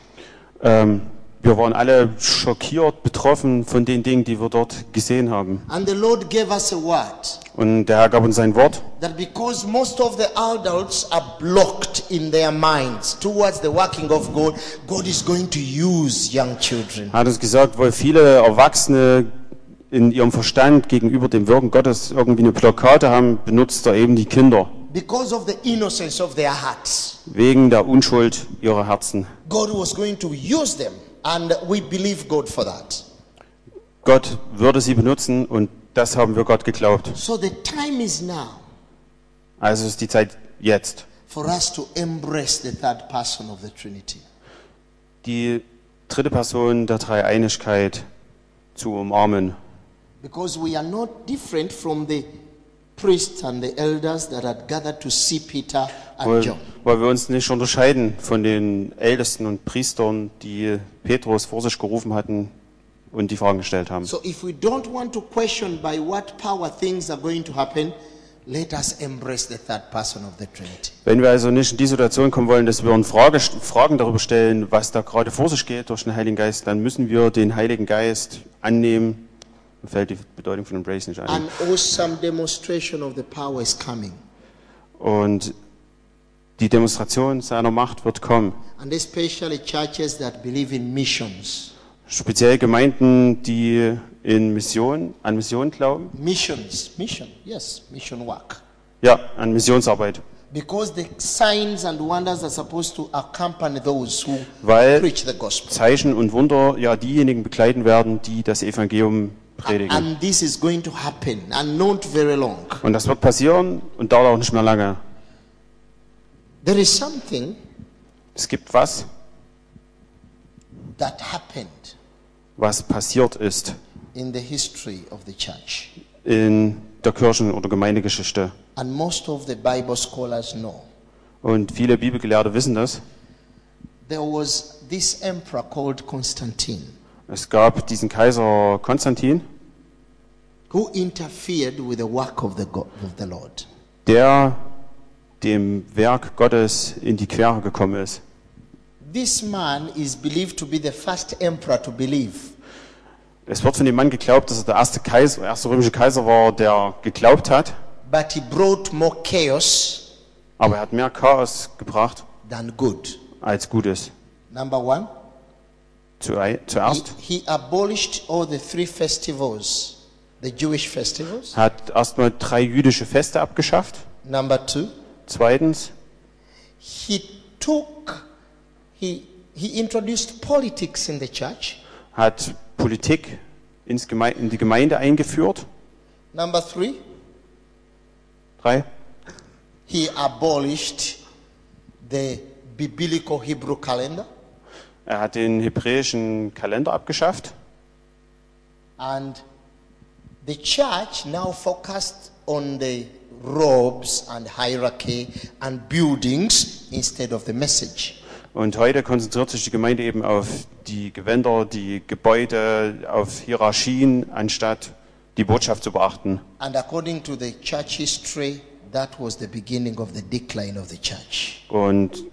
Wir waren alle schockiert, betroffen von den Dingen, die wir dort gesehen haben. And the Lord gave us a word. Und der Herr gab uns ein Wort, That because most of the adults are blocked in their minds towards the working of God, God is going to use young children. er hat uns gesagt, weil viele Erwachsene in ihrem Verstand gegenüber dem Wirken Gottes irgendwie eine Blockade haben, benutzt er eben die Kinder. Because of the innocence of their hearts, Wegen der Unschuld ihrer Herzen. God was going to use them, and we believe God for that. Gott würde sie benutzen und das haben wir Gott geglaubt. So the time is now Also ist die Zeit jetzt, for us to embrace the third person of the Trinity. die dritte Person der Dreieinigkeit zu umarmen. Because we are not different from the priests and the elders that had gathered to see Peter and John. Weil wir uns nicht unterscheiden von den Ältesten und Priestern, die Petrus vor sich gerufen hatten und die Fragen gestellt haben. So if we don't want to question by what power things are going to happen, let us embrace the third person of the Trinity. Wenn wir also nicht in die Situation kommen wollen, dass wir uns Fragen darüber stellen, was da gerade vor sich geht durch den Heiligen Geist, dann müssen wir den Heiligen Geist annehmen. Mir fällt die Bedeutung von Embrace nicht ein. An awesome demonstration of the power is coming. Und die Demonstration seiner Macht wird kommen. And especially churches that believe in missions. Speziell Gemeinden, die an Mission glauben. Mission work. Ja, an Missionsarbeit. Because the signs and wonders are supposed to accompany those who Weil preach the gospel. Zeichen und Wunder ja diejenigen begleiten werden, die das Evangelium predigen. And this is going to happen, and not very long. Und das wird passieren und dauert auch nicht mehr lange. There is something Es gibt was that happened passiert ist in the history of the church. in der Kirchen- oder Gemeindegeschichte. And most of the Bible scholars know. Und viele Bibelgelehrte wissen das. There was this emperor called Constantine Es gab diesen Kaiser Konstantin, who interfered with the work of the Lord. der dem Werk Gottes in die Quere gekommen ist. This man is believed to be the first emperor to believe. Es wird von dem Mann geglaubt, dass er der erste römische Kaiser war, der geglaubt hat, But he brought more chaos aber er hat mehr Chaos gebracht than good. als Gutes. Number one, Zuerst, he abolished all the 3 festivals the Jewish festivals. hat erstmal 3 jüdische Feste abgeschafft. Number 2, Zweitens, he introduced politics in the church. hat Politik in die Gemeinde eingeführt. Number 3, 3, he abolished the biblical Hebrew calendar. er hat den hebräischen Kalender abgeschafft. And the church now focused on the robes and hierarchy and buildings instead of the message. Und heute konzentriert sich die Gemeinde eben auf die Gewänder, die Gebäude, auf Hierarchien, anstatt die Botschaft zu beachten. And according to the church history, that was the beginning of the decline of the church. Und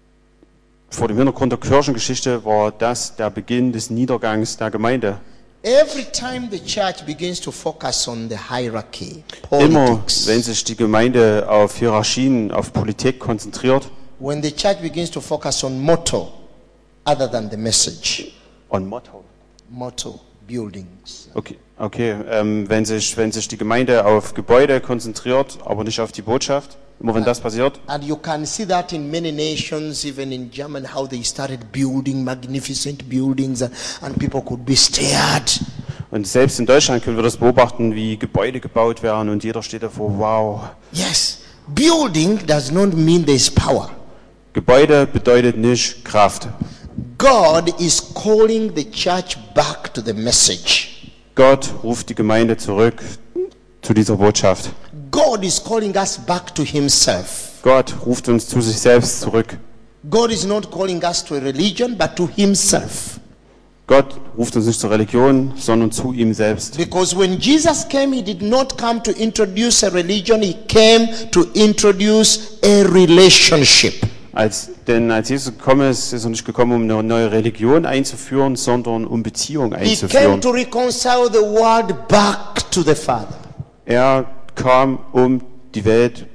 vor dem Hintergrund der Kirchengeschichte war das der Beginn des Niedergangs der Gemeinde. Every time the church begins to focus on the hierarchy, Immer, politics, wenn sich die Gemeinde auf Hierarchien, auf Politik konzentriert, when the church begins to focus on motto other than the message, on Motto. motto, buildings. Okay, wenn sich die Gemeinde auf Gebäude konzentriert, aber nicht auf die Botschaft, immer wenn das passiert, And you can see that in many nations, even in Germany, how they started building magnificent buildings and people could be stared. und selbst in Deutschland können wir das beobachten, wie Gebäude gebaut werden und jeder steht davor, wow. Yes, building does not mean there is power. Gebäude bedeutet nicht Kraft. God is calling the church back to the message. Gott ruft die Gemeinde zurück zu dieser Botschaft. God is calling us back to himself. Gott ruft uns zu sich selbst zurück. God is not calling us to a religion, but to himself. Gott ruft uns nicht zur Religion, sondern zu ihm selbst. Because when Jesus came, he did not come to introduce a religion, he came to introduce a relationship. Denn als Jesus gekommen ist er nicht gekommen, um eine neue Religion einzuführen, sondern um Beziehung He came einzuführen. to reconcile the world back to the Father. Er kam, um die Welt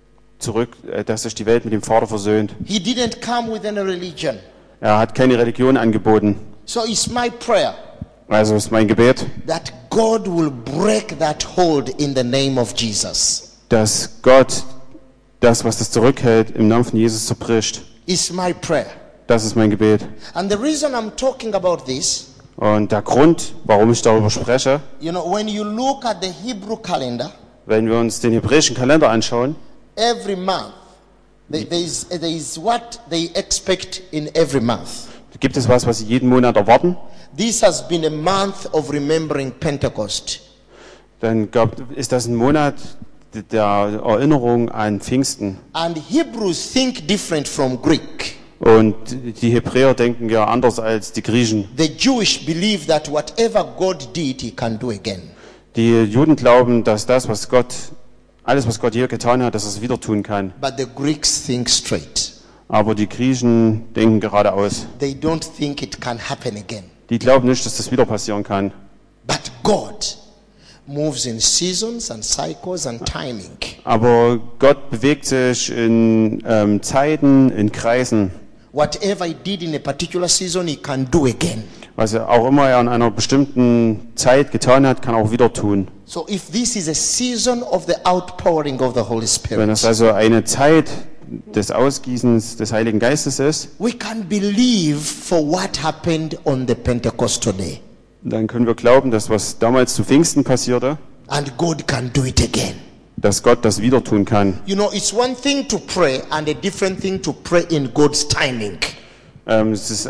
dass sich die Welt mit dem Vater versöhnt. He didn't come within a religion. Er hat keine Religion angeboten. So it's my prayer Also ist mein Gebet, that God will break that hold in the name of Jesus. dass Gott das, was das zurückhält, im Namen von Jesus zerbricht. It's my prayer. Das ist mein Gebet. And the reason I'm talking about this, Und der Grund, warum ich darüber spreche, you know, when you look at the Hebrew calendar, wenn wir uns den hebräischen Kalender anschauen, every month, there is what they expect in every month. gibt es was sie jeden Monat erwarten. This has been a month of remembering Pentecost. Dann ist das ein Monat der Erinnerung an Pfingsten. And Hebrews think different from Greek. Und die Hebräer denken ja anders als die Griechen. The Jewish believe that whatever God did, he can do again. Die Juden glauben, dass alles, was Gott hier getan hat, dass er es wieder tun kann. But the Greeks think straight. Aber die Griechen denken geradeaus. They don't think it can happen again. Die glauben nicht, dass das wieder passieren kann. But God moves in seasons and cycles and timing. Aber Gott bewegt sich in Zeiten, in Kreisen. Whatever he did in a particular season, he can do again. Was er auch immer er an einer bestimmten Zeit getan hat, kann er auch wieder tun. So if this is a season of the outpouring of the Holy Wenn Spirit, es also eine Zeit des Ausgießens des Heiligen Geistes ist, we can believe for what happened on the Pentecostal day. dann können wir glauben, dass was damals zu Pfingsten passierte, And God can do it again. dass Gott das wieder tun kann. You know, it's one thing to pray and a different thing to pray in God's timing. Es ist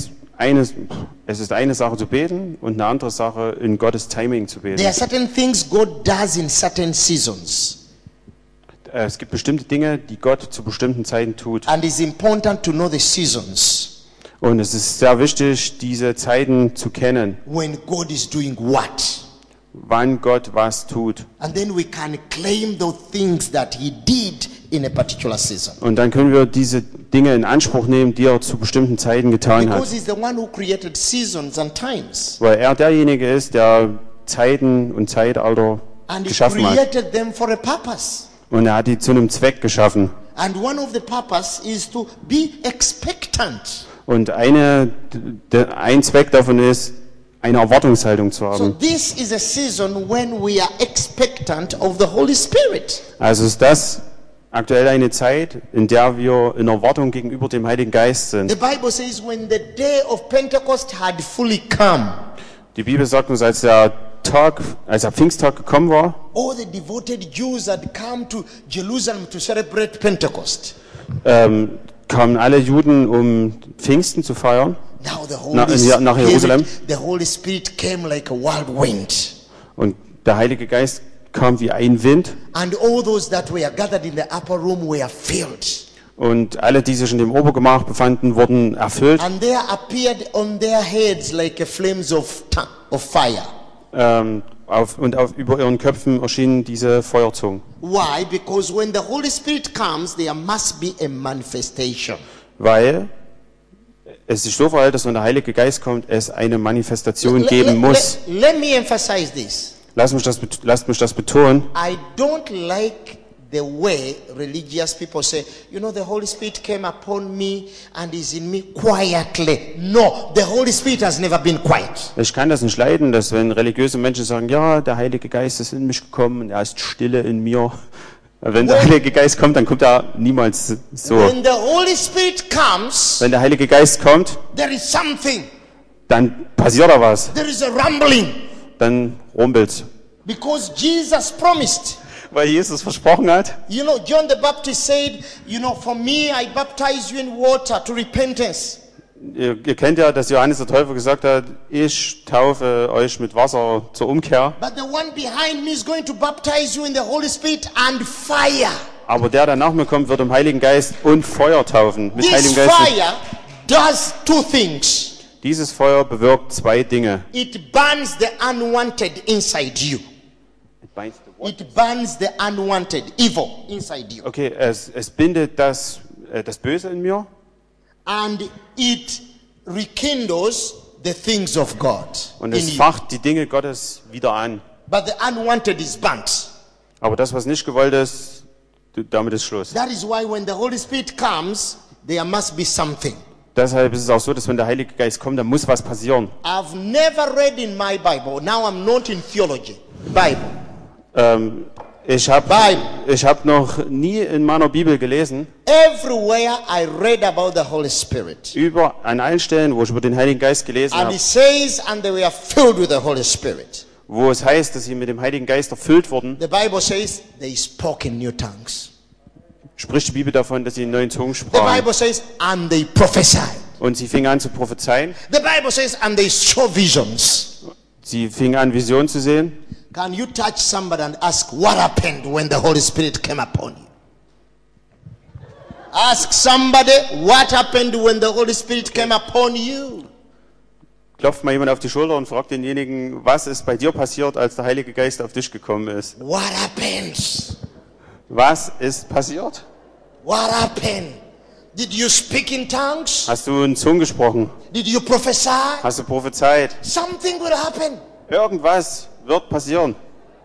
eine Sache zu beten und eine andere Sache in Gottes Timing zu beten. There are certain things God does in certain seasons. Es gibt bestimmte Dinge, die Gott zu bestimmten Zeiten tut. And it's important to know the seasons Und es ist sehr wichtig, diese Zeiten zu kennen, when God is doing what. wann Gott was tut. And then we can claim those things that he did in a particular season. Und dann können wir diese Dinge in Anspruch nehmen, die er zu bestimmten Zeiten getan hat. Because he's the one who created seasons and times. Weil er derjenige ist, der Zeiten und Zeitalter And he geschaffen hat. created them for a purpose. Und er hat die zu einem Zweck geschaffen. And one of the purpose is to be expectant. Und ein Zweck davon ist, eine Erwartungshaltung zu So haben. this is a season when we are expectant of the Holy Spirit. Also ist das aktuell eine Zeit, in der wir in Erwartung gegenüber dem Heiligen Geist The sind. Bible says when the day of Pentecost had fully come, Die Bibel sagt uns, als der Pfingsttag gekommen war, all the devoted Jews had come to Jerusalem to celebrate Pentecost. kamen alle Juden, um Pfingsten zu feiern. Now the nach Jerusalem. the Holy Spirit came like a wild wind. Und der Heilige Geist kam wie ein Wind. And all those that were gathered in the upper room were filled. Und alle, die sich in dem Obergemach befanden, wurden erfüllt. And there appeared on their heads like a flames of fire. Über ihren Köpfen erschienen diese Feuerzungen. Why? Because when the Holy Spirit comes, there must be a manifestation. Weil es sich so verhält, dass wenn der Heilige Geist kommt, es eine Manifestation geben muss. Let me emphasize this. Lasst mich das betonen. I don't like the way religious people say, you know, the Holy Spirit came upon me and is in me quietly. No, the Holy Spirit has never been quiet. Ich kann das nicht leiden, dass wenn religiöse Menschen sagen, ja, der Heilige Geist ist in mich gekommen und er ist stille in mir. Wenn der Heilige Geist kommt, dann kommt er niemals so. When the Holy Spirit comes, Wenn der Heilige Geist kommt, there is something. dann passiert da was. There is a rumbling. Dann rumbelt's. Because Jesus promised. Weil Jesus versprochen hat. You know, John the Baptist said, you know, for me, I baptize you in water to repentance. Ihr kennt ja, dass Johannes der Täufer gesagt hat, ich taufe euch mit Wasser zur Umkehr. But the one behind me is going to baptize you in the Holy Spirit and fire. Aber der nach mir kommt, wird im Heiligen Geist und Feuer taufen. Mit This Heiligem Geist. fire does two things. Dieses Feuer bewirkt zwei Dinge. It burns the unwanted inside you. It burns the unwanted evil inside you. Okay, es bindet das Böse in mir. And it rekindles the things of God Und in es you. facht die Dinge Gottes wieder an. But the unwanted is burnt. Aber das, was nicht gewollt ist, damit ist Schluss. That is why when the Holy Spirit comes, there must be something. Deshalb ist es auch so, dass wenn der Heilige Geist kommt, dann muss was passieren. I've never read in my Bible, now I'm not in theology, Bible. Ich hab noch nie in meiner Bibel gelesen, Everywhere I read about the Holy Spirit. an allen Stellen, wo ich über den Heiligen Geist gelesen And habe, it says, and they were filled with the Holy Spirit. wo es heißt, dass sie mit dem Heiligen Geist erfüllt wurden, The Bible says they spoke in new tongues. spricht die Bibel davon, dass sie in neuen Zungen The sprachen. Bible says, and they prophesied. Und sie fingen an zu prophezeien. The Bible says, and they saw visions. Sie fingen an, Visionen zu sehen. Can you touch somebody and ask what happened when the Holy Spirit came upon you? Ask somebody what happened when the Holy Spirit came upon you. Klopft mal jemand auf die Schulter und fragt denjenigen, was ist bei dir passiert, als der Heilige Geist auf dich gekommen ist. What happened? Was ist passiert? What happened? Did you speak in tongues? Hast du in Zungen gesprochen? Did you prophesy? Hast du prophezeit? Something will happen. Irgendwas wird passieren.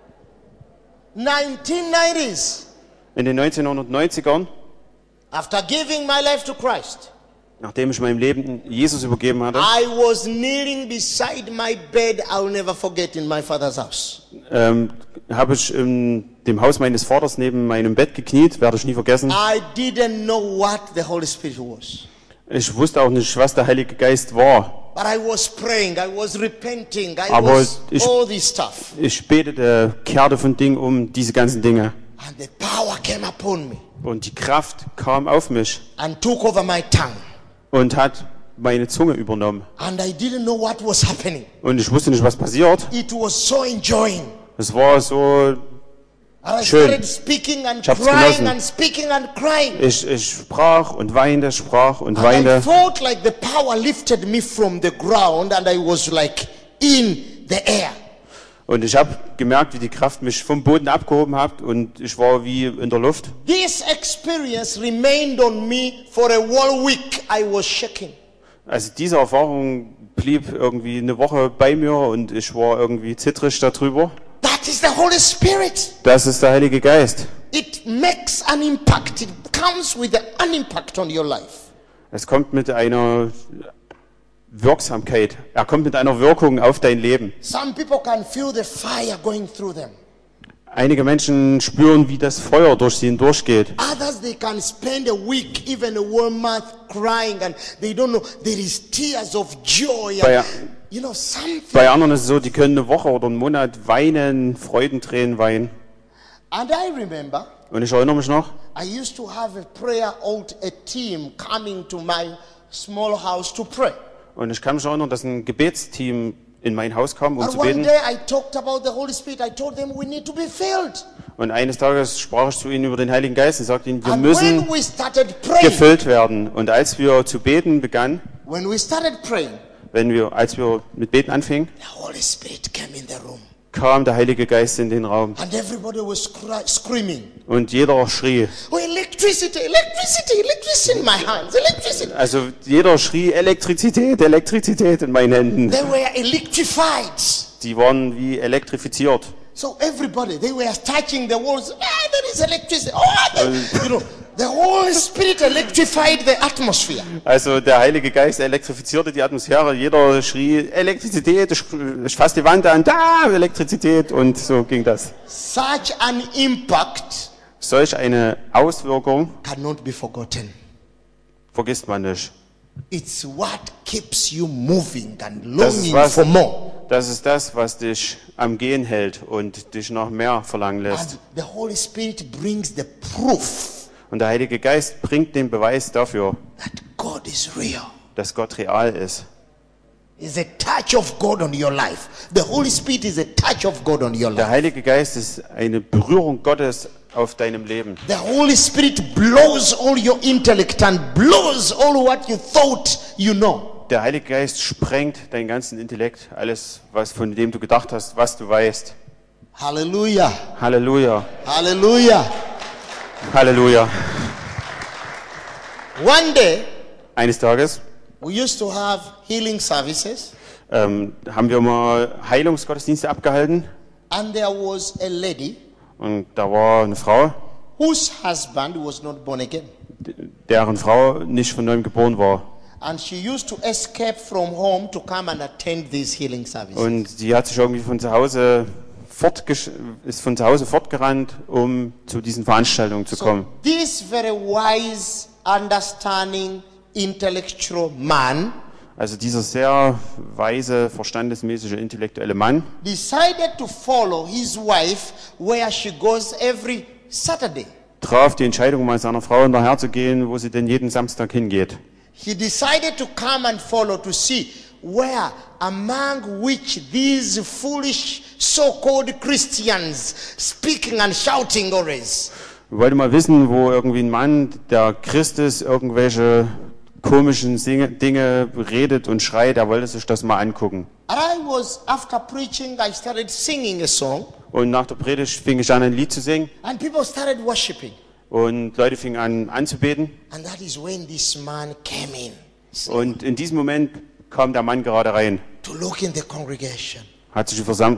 1990s, In den 1990ern, after giving my life to Christ, nachdem ich mein Leben Jesus übergeben hatte, I was kneeling beside my bed, I'll never forget, in my father's house. habe ich in dem Haus meines Vaters neben meinem Bett gekniet, werde ich nie vergessen. I didn't know what the Holy Spirit was. Ich wusste auch nicht, was der Heilige Geist war. But I was praying, I was repenting, I Aber was ich- all this stuff. Ich betete, kehrte von Ding um, diese ganzen Dinge. And the power came upon me Und die Kraft kam auf mich and took over my tongue. und hat meine Zunge übernommen. And I didn't know what was happening. Und ich wusste nicht, was passiert. It was so enjoying. Es war so, And I Schön. started speaking and Ich hab's crying genossen. and speaking and crying. ich sprach und weinte, sprach und And I weinte. felt like the power lifted me from the ground and I was like in the air. Und ich habe gemerkt, wie die Kraft mich vom Boden abgehoben hat und ich war wie in der Luft. This experience remained on me for a whole week. I was shaking. Also diese Erfahrung blieb irgendwie eine Woche bei mir und ich war irgendwie zittrig darüber. That is the Holy Spirit. Das ist der Heilige Geist. It makes an impact. It comes with an impact on your life. Es kommt mit einer Wirksamkeit. Er kommt mit einer Wirkung auf dein Leben. Some people can feel the fire going through them. Einige Menschen spüren, wie das Feuer durch sie hindurchgeht. Others, they can spend a week, even a whole month crying, and they don't know, there is tears of joy. Bei, And, something. bei anderen ist es so, die können eine Woche oder einen Monat weinen, Freudentränen weinen. And I remember, Und ich erinnere mich noch, I used to have a prayer alt, a team coming to my small house to pray. und ich kann mich erinnern, dass ein Gebetsteam in mein Haus kam, um And zu one beten. day I talked about the Holy Spirit. I told them we need to be filled. Und eines Tages sprach ich zu ihnen über den Heiligen Geist und sagte ihnen, wir And müssen when we started praying, gefüllt werden. Und als wir zu beten begannen, when we started praying, als wir mit Beten anfingen, the Holy Spirit came in the room. kam der Heilige Geist in den Raum. And everybody was screaming. Und jeder schrie. Oh, electricity, electricity, electricity in my hands, electricity. Also jeder schrie Elektrizität, Elektrizität in meinen Händen. They were electrified. Die waren wie elektrifiziert. So everybody, they were touching the walls. Ah, there is electricity. Oh, the Holy Spirit electrified the atmosphere. Also der Heilige Geist elektrifizierte die Atmosphäre. Jeder schrie Elektrizität, ich fasse die Wand an, da Elektrizität, und so ging das. Such an impact Solch eine Auswirkung cannot be forgotten. vergisst man nicht. It's what keeps you moving and Das ist longing for more. Das ist das, was dich am Gehen hält und dich noch mehr verlangen lässt. And the Holy Spirit brings the proof Und der Heilige Geist bringt den Beweis dafür, that God is real. dass Gott real ist. Is a touch of God on your life. The Holy Spirit is a touch of God on your Der life. Heilige Geist ist eine Berührung Gottes auf deinem Leben. The Holy Spirit blows all your intellect and blows all what you thought you know. Der Heilige Geist sprengt deinen ganzen Intellekt, alles, von dem du gedacht hast, was du weißt. Hallelujah. Halleluja. Hallelujah. Halleluja. One day, Eines Tages we used to have healing services, haben wir mal Heilungsgottesdienste abgehalten. and there was a lady Und da war eine Frau, whose husband was not born again. deren Frau nicht von neuem geboren war. And she used to escape from home to come and attend these healing services. Und sie hat sich irgendwie ist von zu Hause fortgerannt, um zu diesen Veranstaltungen zu kommen. This very wise, understanding, intellectual man Also dieser sehr weise, verstandesmäßige, intellektuelle Mann decided to follow his wife where she goes every Saturday. traf die Entscheidung, mal seiner Frau hinterher zu gehen, wo sie denn jeden Samstag hingeht. He decided to come and follow to see where among which these foolish so-called Christians speaking and shouting always. Ich wollte mal wissen, wo irgendwie ein Mann, der Christ ist, irgendwelche komischen Dinge redet und schreit. Er wollte sich das mal angucken. And after preaching, I started singing a song, Und nach der Predigt fing ich an, ein Lied zu singen. and people started worshiping. Und Leute fingen an anzubeten. And that is when this man came in Und in diesem Moment kam der Mann gerade rein, to look in the congregation. hat sich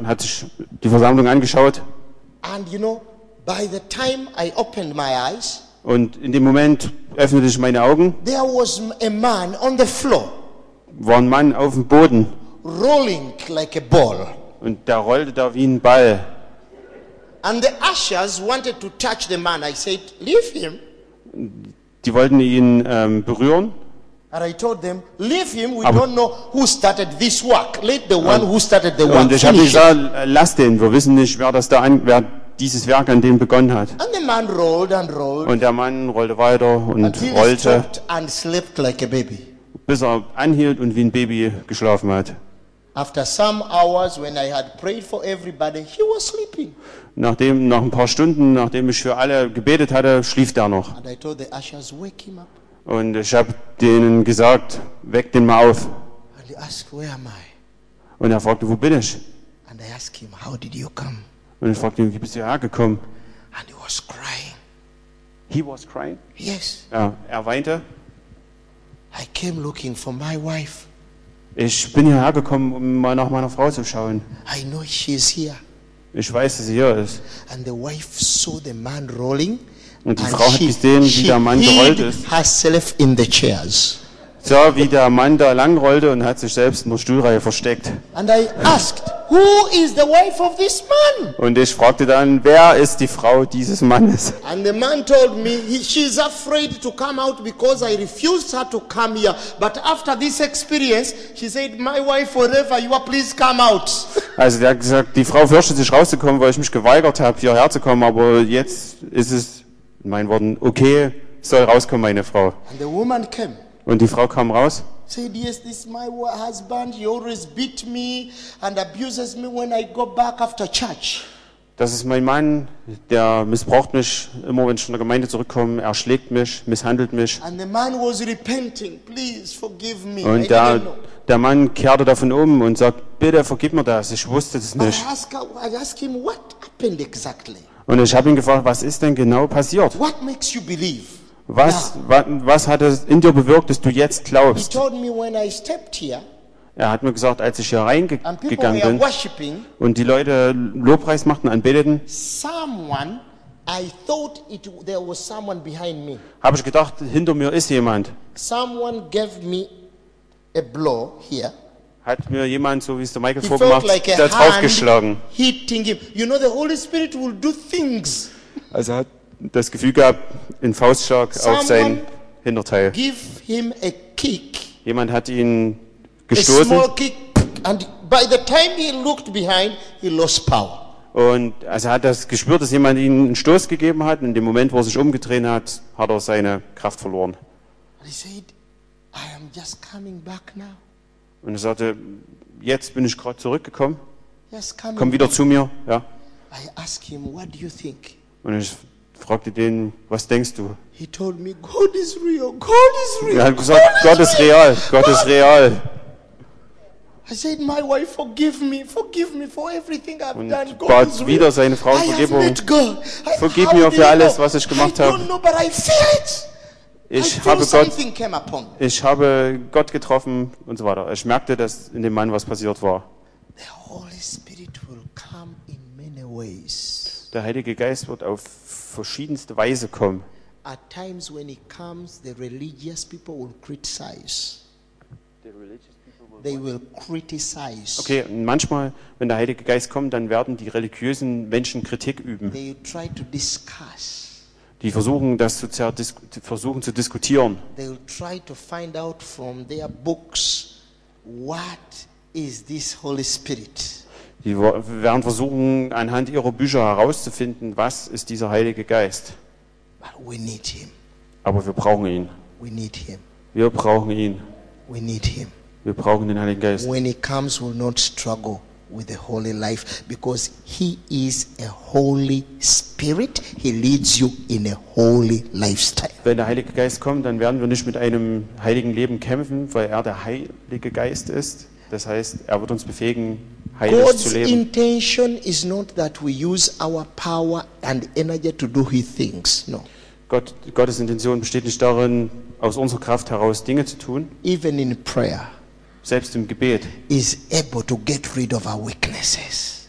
die Versammlung angeschaut. And by the time I opened my eyes, Und in dem Moment öffnete ich meine Augen, there was a man on the floor, war ein Mann auf dem Boden rolling like a ball. und der rollte da wie ein Ball. And the ushers wanted to touch the man. I said, leave him. Die wollten ihn berühren. And I told them, leave him. We Aber- don't know who started this work. Let the one who started the work Und ich habe finish it. gesagt, lass den, wir wissen nicht, wer dieses Werk an dem begonnen hat. And the man rolled and rolled Und der Mann rollte weiter und until he rollte, stopped and slept like a baby. bis er anhielt und wie ein Baby geschlafen hat. After some hours, when I had prayed for everybody, he was sleeping. Nach ein paar Stunden, nachdem ich für alle gebetet hatte, schlief der noch. And I told the ushers, wake him up. Und ich habe denen gesagt, weck den mal auf. And he asked, where am I? Und er fragte, wo bin ich? And I asked him, how did you come? Und ich fragte ihn, wie bist du hergekommen? And he was crying. He was crying. Yes, Ja, er weinte. I came looking for my wife. Ich bin hierher gekommen, um mal nach meiner Frau zu schauen. I know she's here. Ich weiß, dass sie hier ist. And the wife saw the man rolling. Und die and Frau hat gesehen, wie der Mann gerollt hid ist. herself in the chairs. sah, wie der Mann da langrollte und hat sich selbst in der Stuhlreihe versteckt. And I asked, who is the wife of this man? Und ich fragte dann, wer ist die Frau dieses Mannes? And the man told me she's afraid to come out because I refused her to come here. But after this experience, she said, my wife, wherever you are, please come out. Also der hat gesagt, die Frau fürchtet sich rauszukommen, weil ich mich geweigert habe, hierher zu kommen. Aber jetzt ist es, in meinen Worten, okay, soll rauskommen, meine Frau. And the woman came. Und die Frau kam raus. Said, yes, this is my husband. He always beat me and abuses me when I go back after church. Das ist mein Mann, der missbraucht mich immer, wenn ich von der Gemeinde zurückkomme. Er schlägt mich, misshandelt mich. And the man was repenting. Please forgive me. I Und didn't know. der Mann kehrte davon um und sagt, bitte vergib mir das, ich wusste das But nicht. I asked him, what happened exactly? Und ich habe ihn gefragt, was ist denn genau passiert? What makes you believe? Was hat es in dir bewirkt, dass du jetzt He glaubst? told me when I stepped here Er hat mir gesagt, als ich hier and people reingegangen were bin worshiping, und die Leute Lobpreis machten, anbeteten, someone, I thought there was someone behind me. habe ich gedacht, hinter mir ist jemand. Someone gave me a blow here. Hat mir jemand, so wie es der Michael He vorgemacht, felt like da a draufgeschlagen. hand hitting him. You know, the Holy Spirit will do things. Also er hat das Gefühl gehabt, einen Faustschlag auf sein Hinterteil. Give him a kick, Jemand hat ihn a gestoßen small kick, and by the time he looked behind, he lost power. und also er hat das gespürt, dass jemand ihm einen Stoß gegeben hat. Und in dem Moment, wo er sich umgedreht hat, hat er seine Kraft verloren. And he said, I am just coming back now. Und er sagte, jetzt bin ich gerade zurückgekommen, Just coming komm wieder back. zu mir. Ja. I asked him, what do you think? Und ich fragte den, was denkst du? He told me, God is real. God is real. Er hat gesagt, Gott ist real, Gott ist real. I said, my wife, forgive me for everything I've Und done. God bat is real. wieder seine Frau I have Vergebung. met God. Vergib How mir do für you alles, know? was ich gemacht I habe. don't know, but I feel it. I Ich feel habe Gott, something came upon me. ich habe Gott getroffen und so weiter. Ich merkte, dass in dem Mann was passiert war. The Holy Spirit will come in many ways. Der Heilige Geist wird auf verschiedenste Weise kommen. At times when he comes, the religious people will criticize. They will criticize. Okay, und manchmal, wenn der Heilige Geist kommt, dann werden die religiösen Menschen Kritik üben. They will try to discuss. Die versuchen, das versuchen zu diskutieren. They will try to find out from their books what is this Holy Spirit. Die werden versuchen, anhand ihrer Bücher herauszufinden, was ist dieser Heilige Geist. But we need him. Aber wir brauchen ihn. We need him. Wir brauchen ihn. We need him. Wir brauchen den Heiligen Geist. When he comes, we'll not struggle with the holy life because he is a holy spirit. He leads you in a holy lifestyle. Wenn der Heilige Geist kommt, dann werden wir nicht mit einem heiligen Leben kämpfen, weil er der Heilige Geist ist. Das heißt, er wird uns befähigen, heilig God's zu leben. intention is not that we use our power and energy to do his things. No. Gottes Intention besteht nicht darin, aus unserer Kraft heraus Dinge zu tun. Even in prayer, Selbst im Gebet is able to get rid of our weaknesses.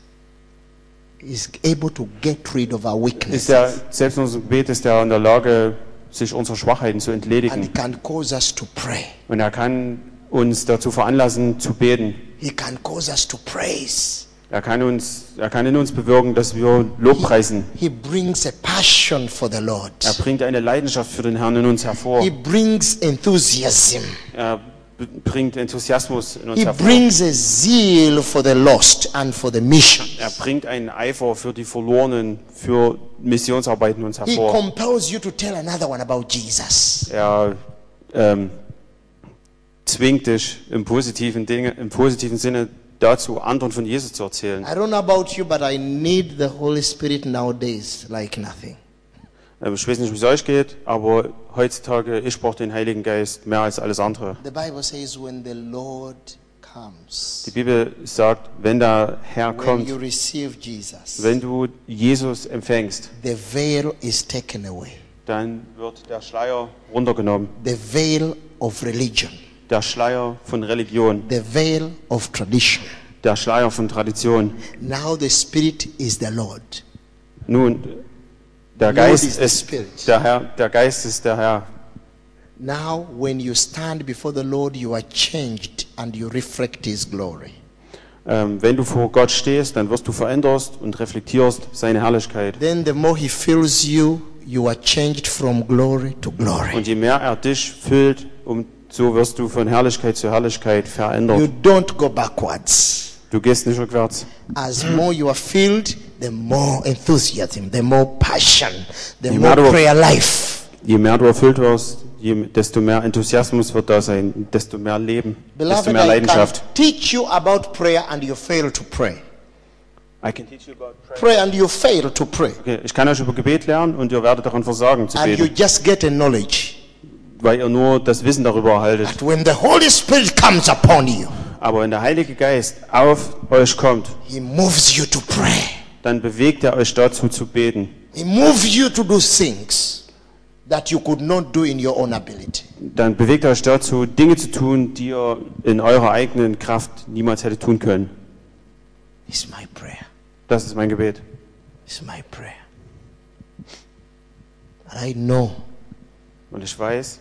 Is able to get rid of our weaknesses. selbst in unserem Gebet ist er in der Lage, sich unserer Schwachheiten zu entledigen. And can cause us to pray. Und er kann uns dazu veranlassen, zu beten. He can cause us to praise. Er kann in uns bewirken, dass wir Lobpreisen. He brings a passion for the Lord. Er bringt eine Leidenschaft für den Herrn in uns hervor. He brings enthusiasm. Er bringt Enthusiasmus in uns He hervor. brings a zeal for the lost and for the mission. Er bringt einen Eifer für die Verlorenen, für Missionsarbeit in uns He hervor. compels you to tell another one about Jesus. Er zwingt dich im positiven Sinne dazu, anderen von Jesus zu erzählen. I don't know about you, but I need the Holy Spirit nowadays like nothing. Ich weiß nicht, wie es euch geht, aber heutzutage, ich brauche den Heiligen Geist mehr als alles andere. The Bible says when the Lord comes, Die Bibel sagt, wenn der Herr when kommt, you receive Jesus, wenn du Jesus empfängst, the veil is taken away. dann wird der Schleier runtergenommen. The veil of religion, Der Schleier von Religion, the veil of tradition. der Schleier von Tradition. Now the Spirit is the Lord. Nun, der Lord Geist is the ist Spirit. der Herr, der Geist ist der Herr. Now, when you stand before the Lord, you are changed and you reflect His glory. Wenn du vor Gott stehst, dann wirst du verändert und reflektierst seine Herrlichkeit. Then the more He fills you, you are changed from glory to glory. Und je mehr er dich füllt, so wirst du von Herrlichkeit zu Herrlichkeit You verändert. don't go backwards. Du gehst nicht rückwärts. As more you are filled, the more enthusiasm, the more passion, the Je more mehr du- prayer life. Je mehr du erfüllt wirst, desto mehr Enthusiasmus wird da sein, desto mehr Leben, desto Beloved, mehr I can Leidenschaft. teach you about prayer and you fail to pray. I can teach you about prayer. Pray and you fail to pray. Okay, ich kann euch über Gebet lernen und ihr werdet daran versagen zu And you beten, just get a knowledge. weil ihr nur das Wissen darüber erhaltet. But when the Holy Spirit comes upon you, Aber wenn der Heilige Geist auf euch kommt, He moves you to pray. dann bewegt er euch dazu zu beten. He moves you to do things that you could not do in your own ability. Dann bewegt er euch dazu, Dinge zu tun, die ihr in eurer eigenen Kraft niemals hättet tun können. It's my prayer. Das ist mein Gebet. It's my prayer. And I know Und ich weiß,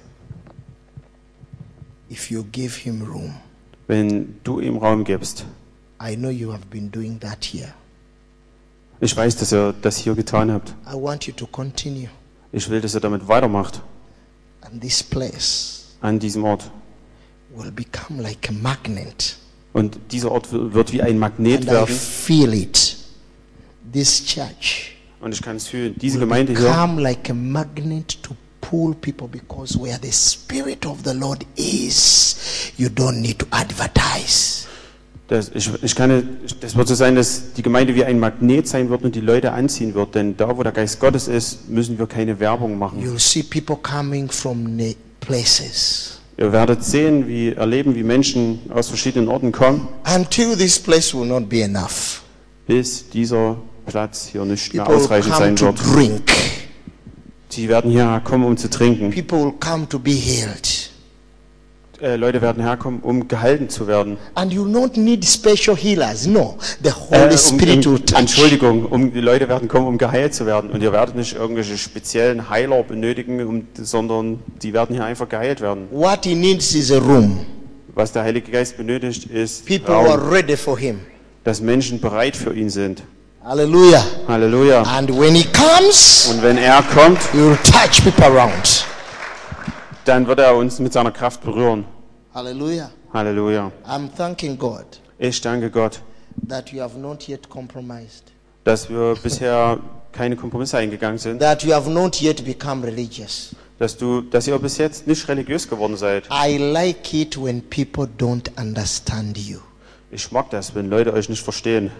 if you give Him room, wenn du ihm Raum gibst, I know you have been doing that here. ich weiß, dass ihr das hier getan habt. I want you to continue. Ich will, dass ihr damit weitermacht. And this place An diesem Ort. will become like a magnet. Und dieser Ort wird wie ein Magnet And I werden. feel it. This church Und ich kann es fühlen. Diese will Gemeinde hier become like a magnet to pull people, because where the Spirit of the Lord is, you don't need to advertise. Das wird so sein, dass die Gemeinde wie ein Magnet sein wird und die Leute anziehen wird. Denn da, wo der Geist Gottes ist, müssen wir keine Werbung machen. You'll see people coming from places. Ihr werdet erleben, wie Menschen aus verschiedenen Orten kommen, Until this place will not be enough. bis dieser Platz hier nicht mehr People will ausreichend come sein to wird. drink. Sie werden hierher kommen, um zu trinken. People will come to be healed. Leute werden herkommen, um gehalten zu werden. And you don't need special healers. No, the Holy Spirit will touch. Entschuldigung, die Leute werden kommen, um geheilt zu werden. Und ihr werdet nicht irgendwelche speziellen Heiler benötigen, sondern die werden hier einfach geheilt werden. What he needs is a room. Was der Heilige Geist benötigt, ist People who Raum, are ready for him. dass Menschen bereit für ihn sind. Hallelujah. Halleluja. And when he comes, Und wenn er kommt, he will touch people around. dann wird er uns mit seiner Kraft berühren. Hallelujah. Halleluja. I'm thanking God Ich danke Gott, that you have not yet compromised, dass wir bisher keine Kompromisse eingegangen sind, that you have not yet become religious. dass ihr bis jetzt nicht religiös geworden seid. I like it when people don't understand you. Ich mag das, wenn Leute euch nicht verstehen.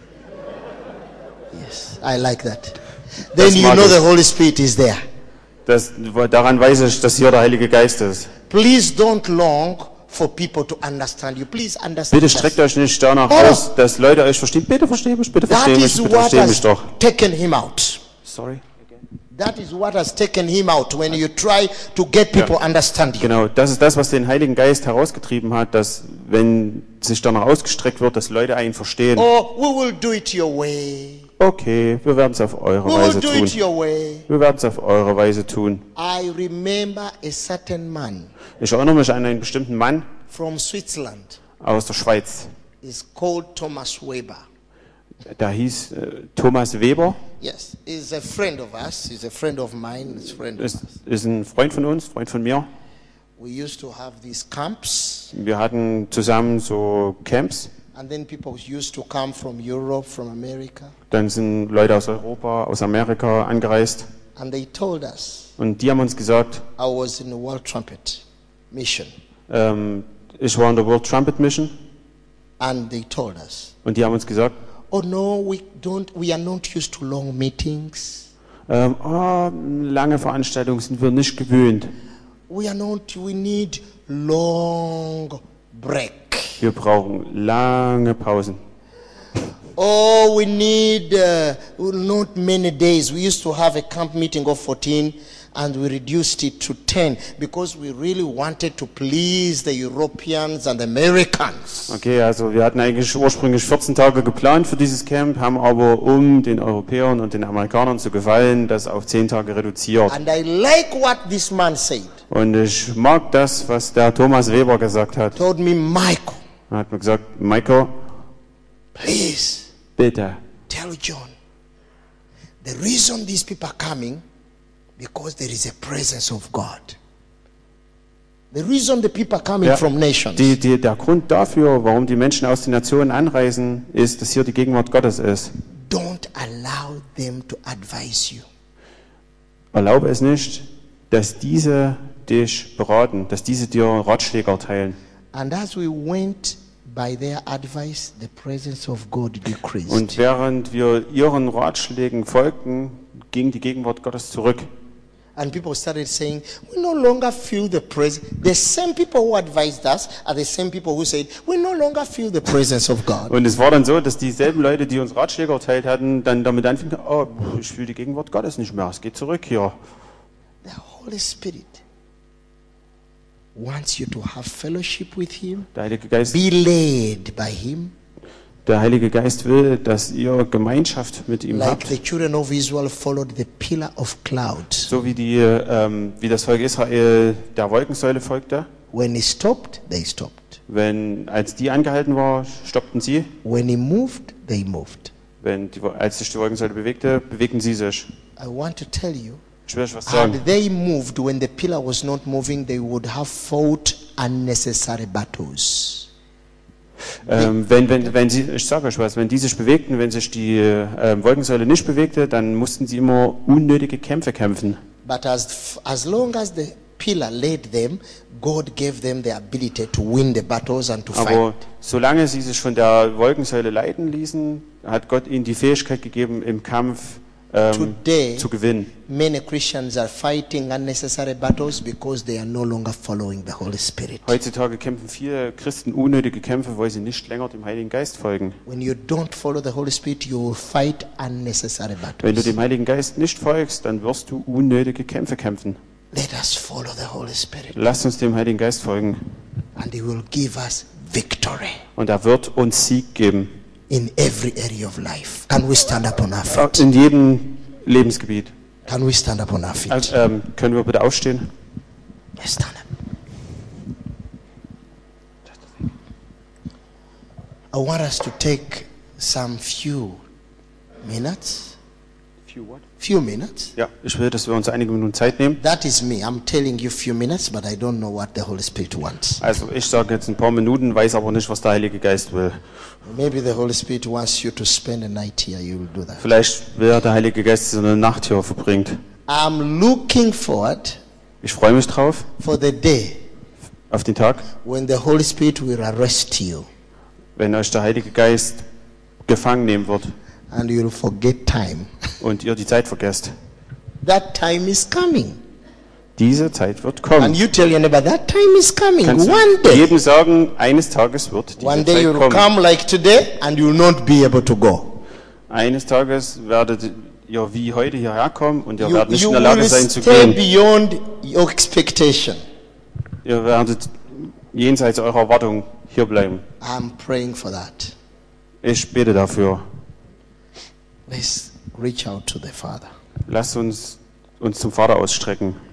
Yes, I like that. Then you mag know ich. the Holy Spirit is there. Daran weiß ich, dass hier der Heilige Geist ist. Please don't long for people to understand you. Please understand Bitte us. streckt euch nicht danach Oh. aus, dass Leute euch verstehen. Bitte versteh mich, bitte That versteh mich, is bitte what versteh mich has doch. taken him out. Sorry. That is what has taken him out when you try to get people understand you. Genau, das ist das, was den Heiligen Geist herausgetrieben hat, dass, wenn sich danach ausgestreckt wird, dass Leute einen verstehen. Oh, we will do it your way. Okay, wir werden es auf eure We will Weise do it tun. your way. Wir werden es auf eure Weise tun. I remember a certain man Ich erinnere mich an einen bestimmten Mann from Switzerland. aus der Schweiz. He's called Thomas Weber. Der hieß Thomas Weber. Yes, he's a friend of us. He's a friend of mine. He's a friend of us. Ist ein Freund von uns, Freund von mir. We used to have these camps, Wir hatten zusammen so Camps. and then people used to come from Europe, from America, Dann sind Leute aus Europa, aus Amerika angereist. and they told us Und die haben uns gesagt, I was in the World Trumpet Mission, ich war in der World Trumpet Mission. and they told us, Und die haben uns gesagt, oh no, we are not used to long meetings. lange Veranstaltungen sind wir nicht gewöhnt. We need long break. Wir brauchen lange Pausen. Oh, we need not many days. We used to have a camp meeting of 14 and we reduced it to 10 because we really wanted to please the Europeans and Americans. Okay, also wir hatten eigentlich ursprünglich 14 Tage geplant für dieses Camp, haben aber, um den Europäern und den Amerikanern zu gefallen, das auf 10 Tage reduziert. And I like what this man said. Und ich mag das, was der Thomas Weber gesagt hat. Told me, Michael, Er hat mir gesagt, Michael, please bitte, tell John, the reason these people are coming, because there is a presence of God. The reason the people are coming from nations. der Grund dafür, warum die Menschen aus den Nationen anreisen, ist, dass hier die Gegenwart Gottes ist. Don't allow them to advise you. Erlaube es nicht, dass diese dich beraten, dass diese dir Ratschläge erteilen. And as we went by their advice, the presence of God decreased. Und während wir ihren Ratschlägen folgten, ging die Gegenwart Gottes zurück. And people started saying, we no longer feel the presence. The same people who advised us are the same people who said, we no longer feel the presence of God. Und es war dann so, dass dieselben Leute, die uns Ratschläge erteilt hatten, dann damit anfingen, oh, ich fühle die Gegenwart Gottes nicht mehr, es geht zurück hier. The Holy Spirit wants you to have fellowship with Him, Der Heilige Geist, be led by Him, der Heilige Geist will, dass ihr Gemeinschaft mit ihm like habt. the children of Israel followed the pillar of cloud. So wie das Volk Israel der Wolkensäule folgte. When He stopped, they stopped. Als die angehalten war, stoppten sie. When He moved, they moved. Als sich die Wolkensäule bewegte, bewegten sie sich. I want to tell you, Ich will euch was sagen. had they moved when the pillar was not moving, they would have fought unnecessary battles. Ich sage euch was, wenn die sich bewegten, wenn sich die Wolkensäule nicht bewegte, dann mussten sie immer unnötige Kämpfe kämpfen. But as long as the pillar led them, God gave them the ability to win the battles and to Aber fight. solange sie sich von der Wolkensäule leiten ließen, hat Gott ihnen die Fähigkeit gegeben, im Kampf Today, zu gewinnen. many Christians are fighting unnecessary battles because they are no longer following the Holy Spirit. Heutzutage kämpfen viele Christen unnötige Kämpfe, weil sie nicht länger dem Heiligen Geist folgen. When you don't follow the Holy Spirit, you will fight unnecessary Wenn du battles. dem Heiligen Geist nicht folgst, dann wirst du unnötige Kämpfe kämpfen. Let us follow the Holy Spirit, Lasst uns dem Heiligen Geist folgen. and He will give us victory Und er wird uns Sieg geben. in every area of life. Can we stand up on our feet? In jedem Lebensgebiet. Can we stand up on our feet? Können wir bitte aufstehen? Let's stand up. I want us to take some few minutes. Few minutes. Ja, ich will, dass wir uns einige Minuten Zeit nehmen. That is me. I'm telling you few minutes, but I don't know what the Holy Spirit wants. Also ich sage jetzt ein paar Minuten, weiß aber nicht, was der Heilige Geist will. Maybe the Holy Spirit wants you to spend a night here. You will do that. Vielleicht will der Heilige Geist so eine Nacht hier verbringt. I'm looking forward Ich freue mich drauf, for the day auf den Tag, when the Holy Spirit will arrest you wenn euch der Heilige Geist gefangen nehmen wird and you'll forget time. und ihr die Zeit vergesst. That time is coming. Diese Zeit wird And kommen. you tell your neighbor, that time is coming. Kannst One du day. jedem sagen, eines Tages wird diese One day Zeit you'll kommen. come like today and you'll not be able to go. Eines Tages werdet ihr wie heute hierher kommen und ihr You, werdet nicht you in der Lage will sein zu stay gehen. beyond your expectation. Ihr werdet jenseits eurer Erwartung hier bleiben. I'm praying for that. Ich bete dafür. Let's reach out to the Father. Lasst uns zum Vater ausstrecken.